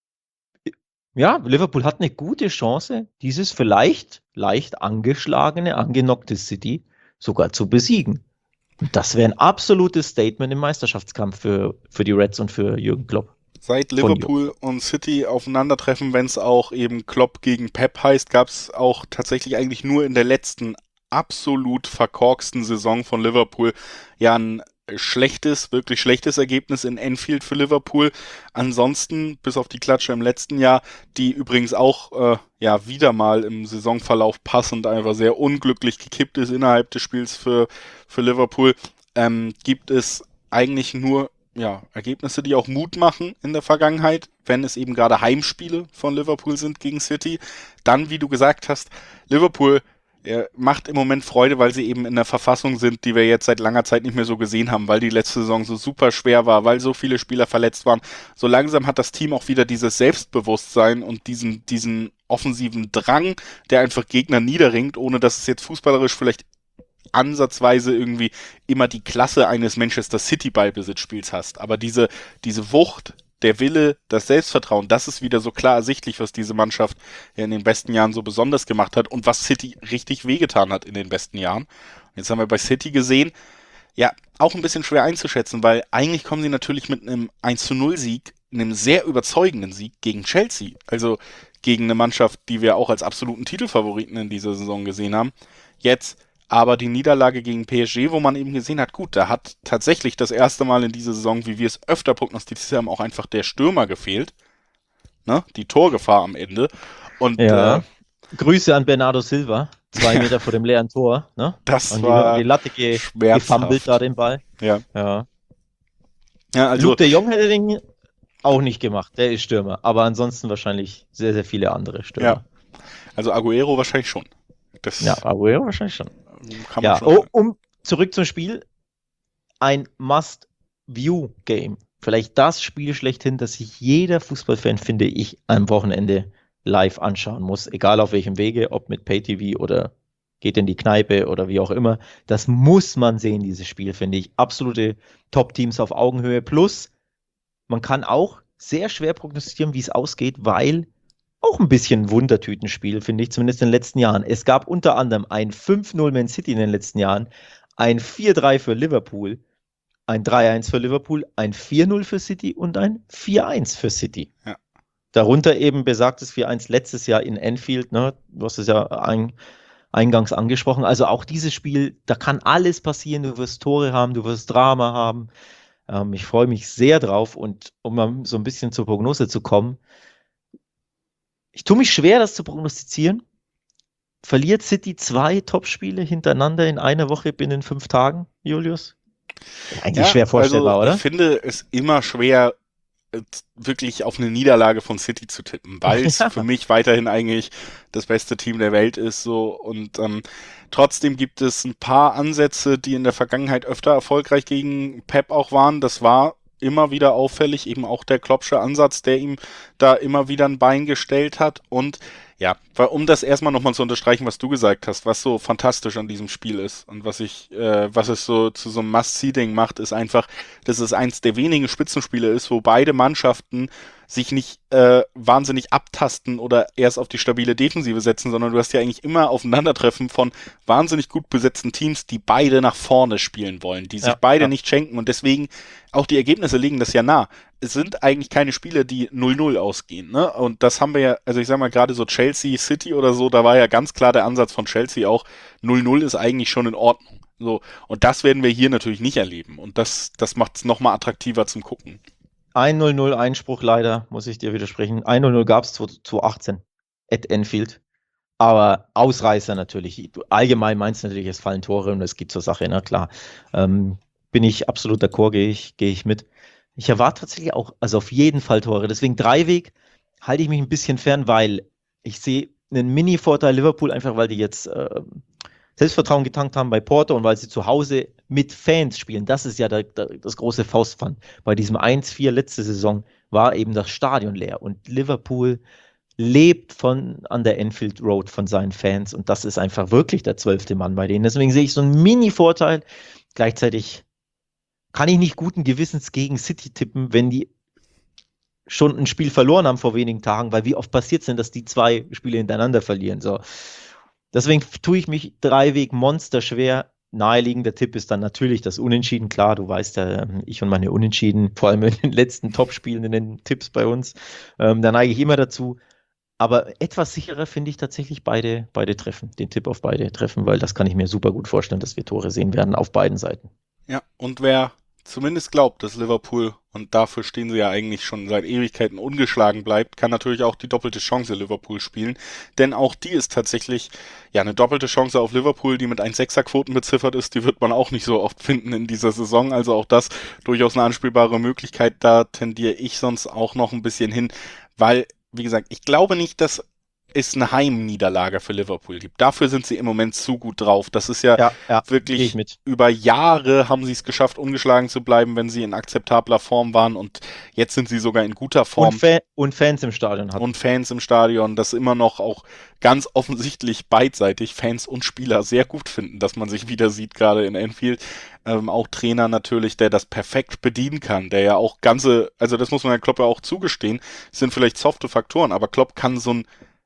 Ja, Liverpool hat eine gute Chance, dieses vielleicht leicht angeschlagene, angenockte City sogar zu besiegen. Und das wäre ein absolutes Statement im Meisterschaftskampf für, für die Reds und für Jürgen Klopp. Seit Liverpool und City aufeinandertreffen, wenn es auch eben Klopp gegen Pep heißt, gab es auch tatsächlich eigentlich nur in der letzten absolut verkorksten Saison von Liverpool ja ein schlechtes, wirklich schlechtes Ergebnis in Anfield für Liverpool. Ansonsten, bis auf die Klatsche im letzten Jahr, die übrigens auch äh, ja wieder mal im Saisonverlauf passend einfach sehr unglücklich gekippt ist innerhalb des Spiels für, für Liverpool, ähm, gibt es eigentlich nur ja, Ergebnisse, die auch Mut machen in der Vergangenheit, wenn es eben gerade Heimspiele von Liverpool sind gegen City. Dann, wie du gesagt hast, Liverpool Er macht im Moment Freude, weil sie eben in der Verfassung sind, die wir jetzt seit langer Zeit nicht mehr so gesehen haben, weil die letzte Saison so super schwer war, weil so viele Spieler verletzt waren. So langsam hat das Team auch wieder dieses Selbstbewusstsein und diesen, diesen offensiven Drang, der einfach Gegner niederringt, ohne dass es jetzt fußballerisch vielleicht ansatzweise irgendwie immer die Klasse eines Manchester City Ballbesitzspiels hast. Aber diese, diese Wucht, der Wille, das Selbstvertrauen, das ist wieder so klar ersichtlich, was diese Mannschaft ja in den besten Jahren so besonders gemacht hat und was City richtig wehgetan hat in den besten Jahren. Jetzt haben wir bei City gesehen, ja, auch ein bisschen schwer einzuschätzen, weil eigentlich kommen sie natürlich mit einem eins zu null Sieg, einem sehr überzeugenden Sieg gegen Chelsea. Also gegen eine Mannschaft, die wir auch als absoluten Titelfavoriten in dieser Saison gesehen haben. Jetzt aber die Niederlage gegen P S G, wo man eben gesehen hat, gut, da hat tatsächlich das erste Mal in dieser Saison, wie wir es öfter prognostiziert haben, auch einfach der Stürmer gefehlt. Ne? Die Torgefahr am Ende. Und ja. äh, Grüße an Bernardo Silva, zwei Meter vor dem leeren Tor. Ne? Das und war die, die Latte ge gefummelt da den Ball. Ja. ja. ja also, Luke de Jong hätte den auch nicht gemacht, der ist Stürmer. Aber ansonsten wahrscheinlich sehr, sehr viele andere Stürmer. Ja. Also Aguero wahrscheinlich schon. Das ja, Aguero wahrscheinlich schon. Kann man ja, schon oh, um zurück zum Spiel. Ein Must-View-Game. vielleicht das Spiel schlechthin, das sich jeder Fußballfan, finde ich, am Wochenende live anschauen muss, egal auf welchem Wege, ob mit Pay-T V oder geht in die Kneipe oder wie auch immer. Das muss man sehen, dieses Spiel, finde ich. Absolute Top-Teams auf Augenhöhe. Plus, man kann auch sehr schwer prognostizieren, wie es ausgeht, weil auch ein bisschen Wundertütenspiel, finde ich, zumindest in den letzten Jahren. Es gab unter anderem ein fünf null Man City in den letzten Jahren, ein vier drei für Liverpool, ein drei eins für Liverpool, ein vier null für City und ein vier eins für City. Ja. Darunter eben besagtes vier eins letztes Jahr in Anfield, ne? Du hast es ja ein, eingangs angesprochen. Also auch dieses Spiel, da kann alles passieren. Du wirst Tore haben, du wirst Drama haben. Ähm, ich freue mich sehr drauf und um mal so ein bisschen zur Prognose zu kommen, ich tue mich schwer, das zu prognostizieren. Verliert City zwei Topspiele hintereinander in einer Woche binnen fünf Tagen, Julius? Eigentlich Ja, schwer vorstellbar, also oder? ich finde es immer schwer, äh, wirklich auf eine Niederlage von City zu tippen, weil es Ja. für mich weiterhin eigentlich das beste Team der Welt ist, so, und ähm, trotzdem gibt es ein paar Ansätze, die in der Vergangenheit öfter erfolgreich gegen Pep auch waren. Das war immer wieder auffällig, eben auch der Kloppsche Ansatz, der ihm da immer wieder ein Bein gestellt hat. Und ja, weil, um das erstmal nochmal zu unterstreichen, was du gesagt hast, was so fantastisch an diesem Spiel ist und was ich, äh, was es so zu so einem Must-See-Ding macht, ist einfach, dass es eins der wenigen Spitzenspiele ist, wo beide Mannschaften sich nicht äh, wahnsinnig abtasten oder erst auf die stabile Defensive setzen, sondern du hast ja eigentlich immer Aufeinandertreffen von wahnsinnig gut besetzten Teams, die beide nach vorne spielen wollen, die sich Ja, beide ja. nicht schenken, und deswegen auch die Ergebnisse legen das ja nah. Es sind eigentlich keine Spiele, die null null ausgehen, ne? Und das haben wir ja, also ich sag mal, gerade so Chelsea City oder so, da war ja ganz klar der Ansatz von Chelsea auch, null null ist eigentlich schon in Ordnung. So, und das werden wir hier natürlich nicht erleben. Und das, das macht es nochmal attraktiver zum Gucken. Ein null null Einspruch leider, muss ich dir widersprechen. ein null null gab es zwanzig achtzehn at Anfield. Aber Ausreißer natürlich. Du, allgemein meinst du natürlich, es fallen Tore und es geht zur Sache, na klar. Ähm, bin ich absolut d'accord, gehe ich, gehe ich mit. Ich erwarte tatsächlich auch, also auf jeden Fall Tore. Deswegen Dreiweg halte ich mich ein bisschen fern, weil ich sehe einen Mini-Vorteil Liverpool, einfach weil die jetzt äh, Selbstvertrauen getankt haben bei Porto und weil sie zu Hause mit Fans spielen. Das ist ja der, der, das große Faustpfand. Bei diesem eins vier letzte Saison war eben das Stadion leer und Liverpool lebt von an der Anfield Road von seinen Fans und das ist einfach wirklich der zwölfte Mann bei denen. Deswegen sehe ich so einen Mini-Vorteil. Gleichzeitig kann ich nicht guten Gewissens gegen City tippen, wenn die schon ein Spiel verloren haben vor wenigen Tagen, weil wie oft passiert es denn, dass die zwei Spiele hintereinander verlieren? So. Deswegen tue ich mich Dreiweg Monster schwer. Naheliegender Tipp ist dann natürlich das Unentschieden. Klar, du weißt ja, ich und meine Unentschieden, vor allem in den letzten Topspielen in den Tipps bei uns, ähm, da neige ich immer dazu. Aber etwas sicherer finde ich tatsächlich beide, beide Treffen, den Tipp auf beide Treffen, weil das kann ich mir super gut vorstellen, dass wir Tore sehen werden auf beiden Seiten. Ja, und wer zumindest glaubt, dass Liverpool, und dafür stehen sie ja eigentlich schon seit Ewigkeiten, ungeschlagen bleibt, kann natürlich auch die doppelte Chance Liverpool spielen. Denn auch die ist tatsächlich, ja, eine doppelte Chance auf Liverpool, die mit eins Komma sechser Quoten beziffert ist, die wird man auch nicht so oft finden in dieser Saison. Also auch das durchaus eine anspielbare Möglichkeit. Da tendiere ich sonst auch noch ein bisschen hin, weil, wie gesagt, ich glaube nicht, dass es eine Heimniederlage für Liverpool gibt. Dafür sind sie im Moment zu gut drauf. Das ist ja, Ja, ja, gehe wirklich ich mit. über Jahre haben sie es geschafft, ungeschlagen zu bleiben, wenn sie in akzeptabler Form waren, und jetzt sind sie sogar in guter Form. Und, Fa und Fans im Stadion hatten. Und Fans im Stadion, das immer noch auch ganz offensichtlich beidseitig Fans und Spieler sehr gut finden, dass man sich wieder sieht, gerade in Anfield. Ähm, auch Trainer natürlich, der das perfekt bedienen kann, der ja auch ganze, also das muss man ja Klopp ja auch zugestehen, sind vielleicht softe Faktoren, aber Klopp kann so ein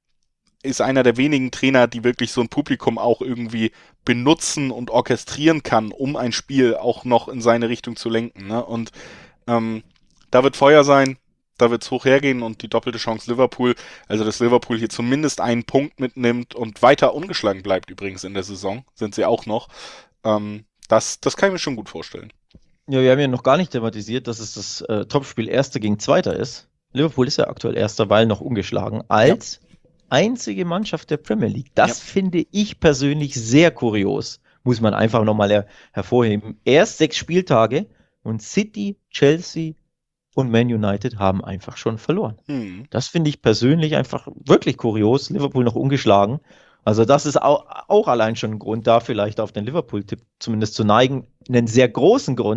ist einer der wenigen Trainer, die wirklich so ein Publikum auch irgendwie benutzen und orchestrieren kann, um ein Spiel auch noch in seine Richtung zu lenken. Ne? Und ähm, da wird Feuer sein, da wird es hoch hergehen, und die doppelte Chance Liverpool, also dass Liverpool hier zumindest einen Punkt mitnimmt und weiter ungeschlagen bleibt übrigens in der Saison, sind sie auch noch. Ähm, das, das kann ich mir schon gut vorstellen. Ja, wir haben ja noch gar nicht thematisiert, dass es das äh, Topspiel Erster gegen Zweiter ist. Liverpool ist ja aktuell Erster, weil noch ungeschlagen, als ja. einzige Mannschaft der Premier League. Das ja. finde ich persönlich sehr kurios. Muss man einfach nochmal her hervorheben. Erst sechs Spieltage und City, Chelsea und Man United haben einfach schon verloren. Hm. Das finde ich persönlich einfach wirklich kurios. Liverpool noch ungeschlagen. Also das ist auch, auch allein schon ein Grund, da vielleicht auf den Liverpool-Tipp zumindest zu neigen. Einen sehr großen Grund,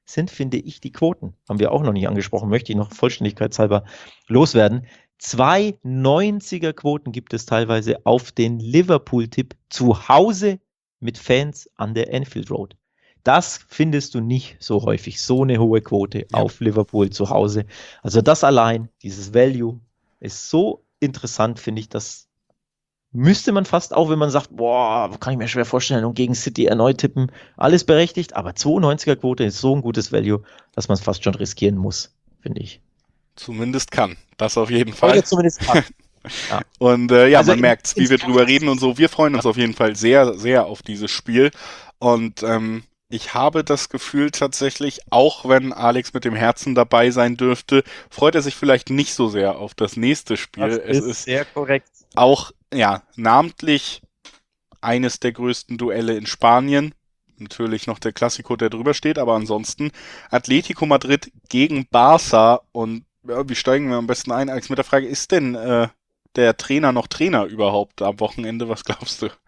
sind, finde ich, die Quoten. Haben wir auch noch nicht angesprochen, möchte ich noch vollständigkeitshalber loswerden. Zwei neunziger Quoten gibt es teilweise auf den Liverpool-Tipp zu Hause mit Fans an der Anfield Road. Das findest du nicht so häufig, so eine hohe Quote Ja. auf Liverpool zu Hause. Also das allein, dieses Value, ist so interessant, finde ich, dass müsste man fast auch, wenn man sagt, boah, kann ich mir schwer vorstellen und gegen City erneut tippen, alles berechtigt, aber zweiundneunziger Quote ist so ein gutes Value, dass man es fast schon riskieren muss, finde ich. Zumindest kann. Das auf jeden Fall. Oder zumindest kann. Ja. Und äh, ja, Also man in- merkt's, wie ins wir drüber Ganze- reden und so. Wir freuen uns auf jeden Fall sehr, sehr auf dieses Spiel. Und ähm, ich habe das Gefühl tatsächlich, auch wenn Alex mit dem Herzen dabei sein dürfte, freut er sich vielleicht nicht so sehr auf das nächste Spiel. Das es ist ist sehr korrekt. auch, ja, namentlich eines der größten Duelle in Spanien. Natürlich noch der Clasico, der drüber steht, aber ansonsten Atletico Madrid gegen Barca. Und ja, wie steigen wir am besten ein, Alex, mit der Frage, ist denn äh, der Trainer noch Trainer überhaupt am Wochenende? Was glaubst du?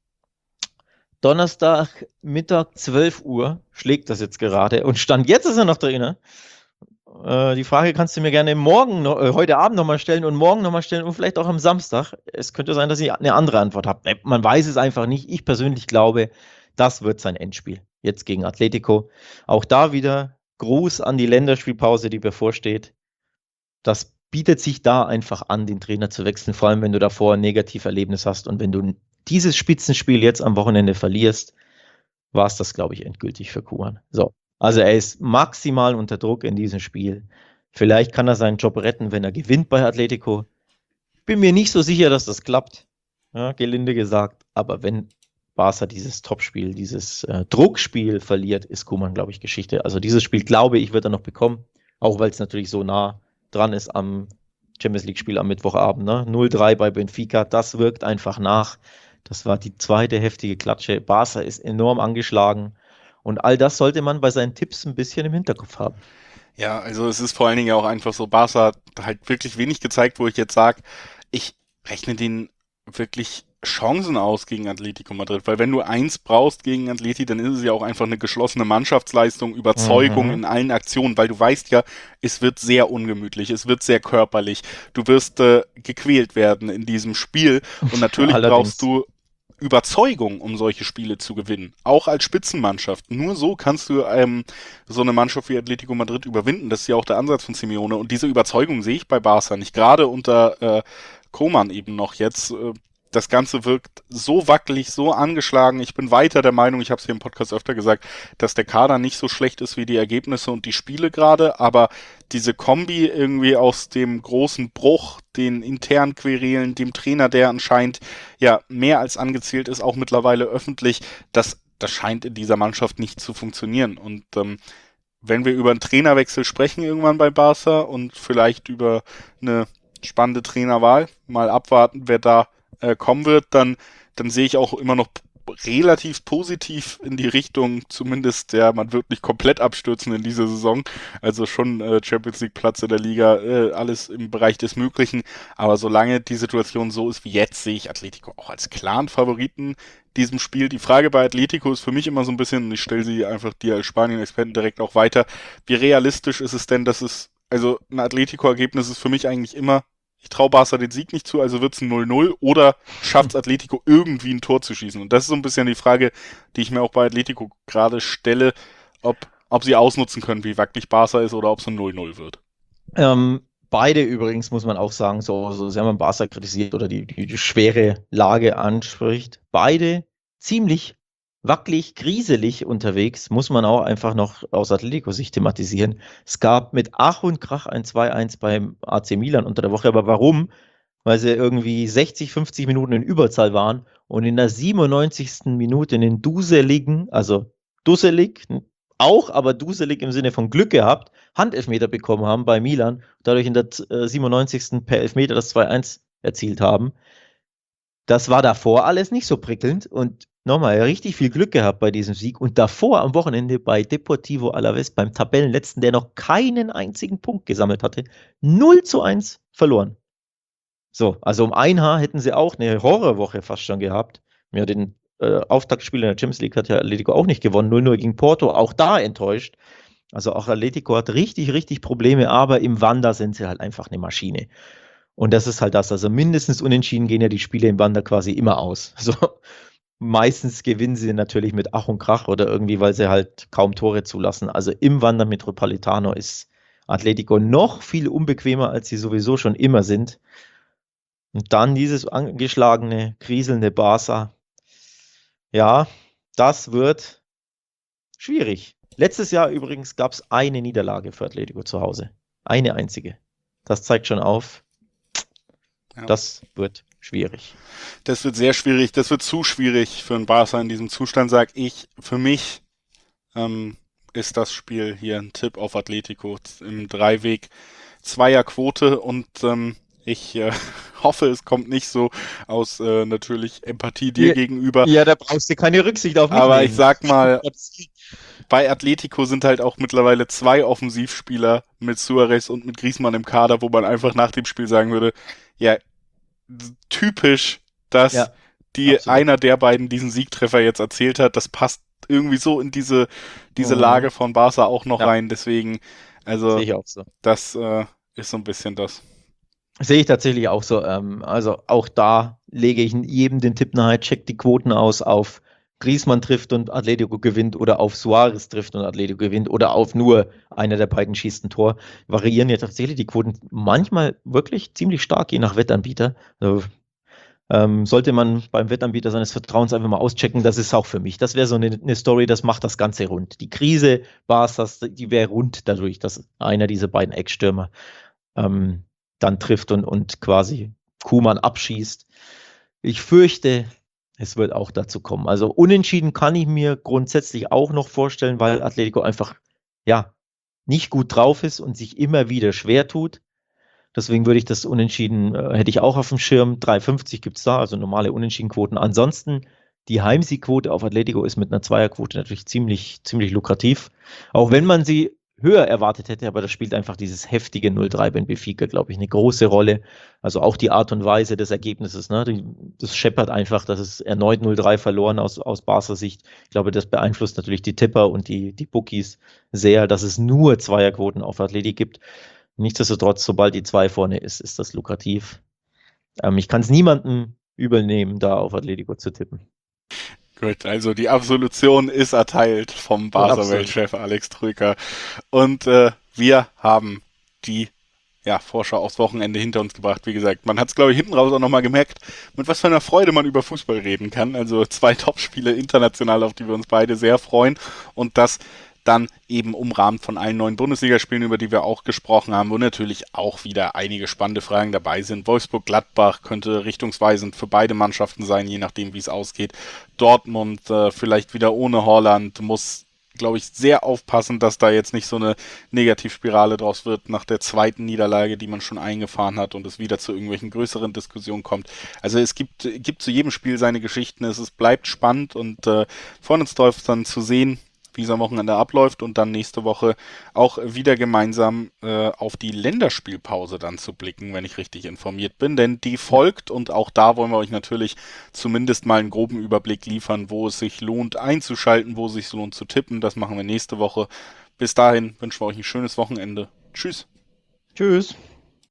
Donnerstag, Mittag, zwölf Uhr schlägt das jetzt gerade und Stand jetzt ist er noch Trainer. Äh, die Frage kannst du mir gerne morgen, noch, äh, heute Abend nochmal stellen und morgen nochmal stellen und vielleicht auch am Samstag. Es könnte sein, dass ich eine andere Antwort habe. Man weiß es einfach nicht. Ich persönlich glaube, das wird sein Endspiel. Jetzt gegen Atletico. Auch da wieder Gruß an die Länderspielpause, die bevorsteht. Das bietet sich da einfach an, den Trainer zu wechseln, vor allem wenn du davor ein Negativerlebnis hast und wenn du dieses Spitzenspiel jetzt am Wochenende verlierst, war es das, glaube ich, endgültig für Kuhan. So, also er ist maximal unter Druck in diesem Spiel. Vielleicht kann er seinen Job retten, wenn er gewinnt bei Atletico. Bin mir nicht so sicher, dass das klappt, ja, gelinde gesagt. Aber wenn Barca dieses Topspiel, dieses äh, Druckspiel verliert, ist Koeman, glaube ich, Geschichte. Also dieses Spiel, glaube ich, wird er noch bekommen, auch weil es natürlich so nah dran ist am Champions League-Spiel am Mittwochabend. Ne? null drei bei Benfica, das wirkt einfach nach. Das war die zweite heftige Klatsche. Barca ist enorm angeschlagen. Und all das sollte man bei seinen Tipps ein bisschen im Hinterkopf haben. Ja, also es ist vor allen Dingen ja auch einfach so, Barca hat halt wirklich wenig gezeigt, wo ich jetzt sage, ich rechne denen wirklich Chancen aus gegen Atletico Madrid, weil wenn du eins brauchst gegen Atleti, dann ist es ja auch einfach eine geschlossene Mannschaftsleistung, Überzeugung Mhm. in allen Aktionen, weil du weißt ja, es wird sehr ungemütlich, es wird sehr körperlich, du wirst äh, gequält werden in diesem Spiel und natürlich Allerdings. brauchst du Überzeugung, um solche Spiele zu gewinnen. Auch als Spitzenmannschaft. Nur so kannst du ähm, so eine Mannschaft wie Atletico Madrid überwinden. Das ist ja auch der Ansatz von Simeone. Und diese Überzeugung sehe ich bei Barca nicht. Gerade unter äh, Koeman eben noch jetzt. Äh, das Ganze wirkt so wackelig, so angeschlagen. Ich bin weiter der Meinung, ich habe es hier im Podcast öfter gesagt, dass der Kader nicht so schlecht ist wie die Ergebnisse und die Spiele gerade, aber diese Kombi irgendwie aus dem großen Bruch, den internen Querelen, dem Trainer, der anscheinend ja mehr als angezielt ist, auch mittlerweile öffentlich, das, das scheint in dieser Mannschaft nicht zu funktionieren. Und ähm, wenn wir über einen Trainerwechsel sprechen irgendwann bei Barca und vielleicht über eine spannende Trainerwahl, mal abwarten, wer da äh, kommen wird, dann, dann sehe ich auch immer noch relativ positiv in die Richtung, zumindest, ja, man wird nicht komplett abstürzen in dieser Saison, also schon äh, Champions League Platz in der Liga, äh, alles im Bereich des Möglichen, aber solange die Situation so ist wie jetzt, sehe ich Atletico auch als klaren Favoriten diesem Spiel. Die Frage bei Atletico ist für mich immer so ein bisschen, und ich stelle sie einfach dir als Spanien-Experten direkt auch weiter, wie realistisch ist es denn, dass es, also ein Atletico-Ergebnis ist für mich eigentlich immer, ich traue Barca den Sieg nicht zu, also wird es ein null null oder schafft es Atletico irgendwie ein Tor zu schießen? Und das ist so ein bisschen die Frage, die ich mir auch bei Atletico gerade stelle, ob, ob sie ausnutzen können, wie wackelig Barca ist oder ob es ein null null wird. Ähm, beide übrigens, muss man auch sagen, so, so sehr man Barca kritisiert oder die, die, die schwere Lage anspricht, beide ziemlich wackelig, grieselig unterwegs, muss man auch einfach noch aus Atletico-Sicht thematisieren. Es gab mit Ach und Krach ein zwei eins beim A C Milan unter der Woche, aber warum? Weil sie irgendwie sechzig, fünfzig Minuten in Überzahl waren und in der siebenundneunzigsten Minute einen duseligen, also dusselig, auch, aber duselig im Sinne von Glück gehabt, Handelfmeter bekommen haben bei Milan, dadurch in der äh, siebenundneunzigsten per Elfmeter das zwei eins erzielt haben. Das war davor alles nicht so prickelnd und nochmal richtig viel Glück gehabt bei diesem Sieg und davor am Wochenende bei Deportivo Alavés, beim Tabellenletzten, der noch keinen einzigen Punkt gesammelt hatte, null zu eins verloren. So, also um ein Haar hätten sie auch eine Horrorwoche fast schon gehabt. Ja, den äh, Auftaktspiel in der Champions League hat ja Atletico auch nicht gewonnen, null null gegen Porto, auch da enttäuscht. Also auch Atletico hat richtig, richtig Probleme, aber im Wanda sind sie halt einfach eine Maschine. Und das ist halt das. Also mindestens unentschieden gehen ja die Spiele im Wanda quasi immer aus. Also meistens gewinnen sie natürlich mit Ach und Krach oder irgendwie, weil sie halt kaum Tore zulassen. Also im Wanda Metropolitano ist Atletico noch viel unbequemer, als sie sowieso schon immer sind. Und dann dieses angeschlagene, kriselnde Barca. Ja, das wird schwierig. Letztes Jahr übrigens gab es eine Niederlage für Atletico zu Hause. Eine einzige. Das zeigt schon auf, Ja. das wird schwierig. Das wird sehr schwierig, das wird zu schwierig für einen Barca in diesem Zustand, sag ich. Für mich ähm, ist das Spiel hier ein Tipp auf Atletico im Dreiweg. Zweierquote und ähm, ich äh, hoffe, es kommt nicht so aus äh, natürlich Empathie dir Ja, gegenüber. Ja, da brauchst du keine Rücksicht auf mich Aber nehmen. ich sag mal, bei Atletico sind halt auch mittlerweile zwei Offensivspieler mit Suarez und mit Griezmann im Kader, wo man einfach nach dem Spiel sagen würde, ja, typisch, dass Ja, die absolut. einer der beiden diesen Siegtreffer jetzt erzielt hat. Das passt irgendwie so in diese, diese Mhm. Lage von Barca auch noch Ja. rein. Deswegen, also Sehe ich auch so. das äh, ist so ein bisschen das. Sehe ich tatsächlich auch so. Ähm, also auch da lege ich jedem den Tipp nahe, checkt die Quoten aus auf Griezmann trifft und Atletico gewinnt oder auf Suarez trifft und Atletico gewinnt oder auf nur einer der beiden schießt ein Tor. Variieren ja tatsächlich die Quoten manchmal wirklich ziemlich stark, je nach Wettanbieter. Also, ähm, sollte man beim Wettanbieter seines Vertrauens einfach mal auschecken, das ist auch für mich. Das wäre so eine, eine Story, das macht das Ganze rund. Die Krise Barca's, die wäre rund dadurch, dass einer dieser beiden Eckstürmer ähm, dann trifft und, und quasi Koeman abschießt. Ich fürchte, es wird auch dazu kommen. Also unentschieden kann ich mir grundsätzlich auch noch vorstellen, weil Atletico einfach ja nicht gut drauf ist und sich immer wieder schwer tut. Deswegen würde ich das Unentschieden, äh, hätte ich auch auf dem Schirm. drei fünfzig gibt es da, also normale Unentschiedenquoten. Ansonsten, die Heimsiegquote auf Atletico ist mit einer Zweierquote natürlich ziemlich, ziemlich lukrativ. Auch wenn man sie höher erwartet hätte, aber da spielt einfach dieses heftige null drei bei Benfica, glaube ich, eine große Rolle. Also auch die Art und Weise des Ergebnisses, ne? Die, das scheppert einfach, dass es erneut null drei verloren aus, aus Barca Sicht. Ich glaube, das beeinflusst natürlich die Tipper und die, die Bookies sehr, dass es nur Zweierquoten auf Athletik gibt. Nichtsdestotrotz, sobald die zwei vorne ist, ist das lukrativ. Ähm, ich kann es niemandem übel nehmen, da auf Atletico zu tippen. Gut, also die Absolution ist erteilt vom Barca-Weltchef Alex Troika. Und äh, wir haben die ja, Vorschau aufs Wochenende hinter uns gebracht. Wie gesagt, man hat es, glaube ich, hinten raus auch nochmal gemerkt, mit was für einer Freude man über Fußball reden kann. Also zwei Topspiele international, auf die wir uns beide sehr freuen. Und das dann eben umrahmt von allen neuen Bundesligaspielen, über die wir auch gesprochen haben, wo natürlich auch wieder einige spannende Fragen dabei sind. Wolfsburg-Gladbach könnte richtungsweisend für beide Mannschaften sein, je nachdem, wie es ausgeht. Dortmund äh, vielleicht wieder ohne Holland, muss, glaube ich, sehr aufpassen, dass da jetzt nicht so eine Negativspirale draus wird nach der zweiten Niederlage, die man schon eingefahren hat und es wieder zu irgendwelchen größeren Diskussionen kommt. Also es gibt, gibt zu jedem Spiel seine Geschichten, es ist, bleibt spannend und äh, freuen uns darauf dann zu sehen, wie es am Wochenende abläuft und dann nächste Woche auch wieder gemeinsam äh, auf die Länderspielpause dann zu blicken, wenn ich richtig informiert bin, denn die folgt und auch da wollen wir euch natürlich zumindest mal einen groben Überblick liefern, wo es sich lohnt einzuschalten, wo es sich lohnt zu tippen. Das machen wir nächste Woche. Bis dahin wünschen wir euch ein schönes Wochenende. Tschüss. Tschüss.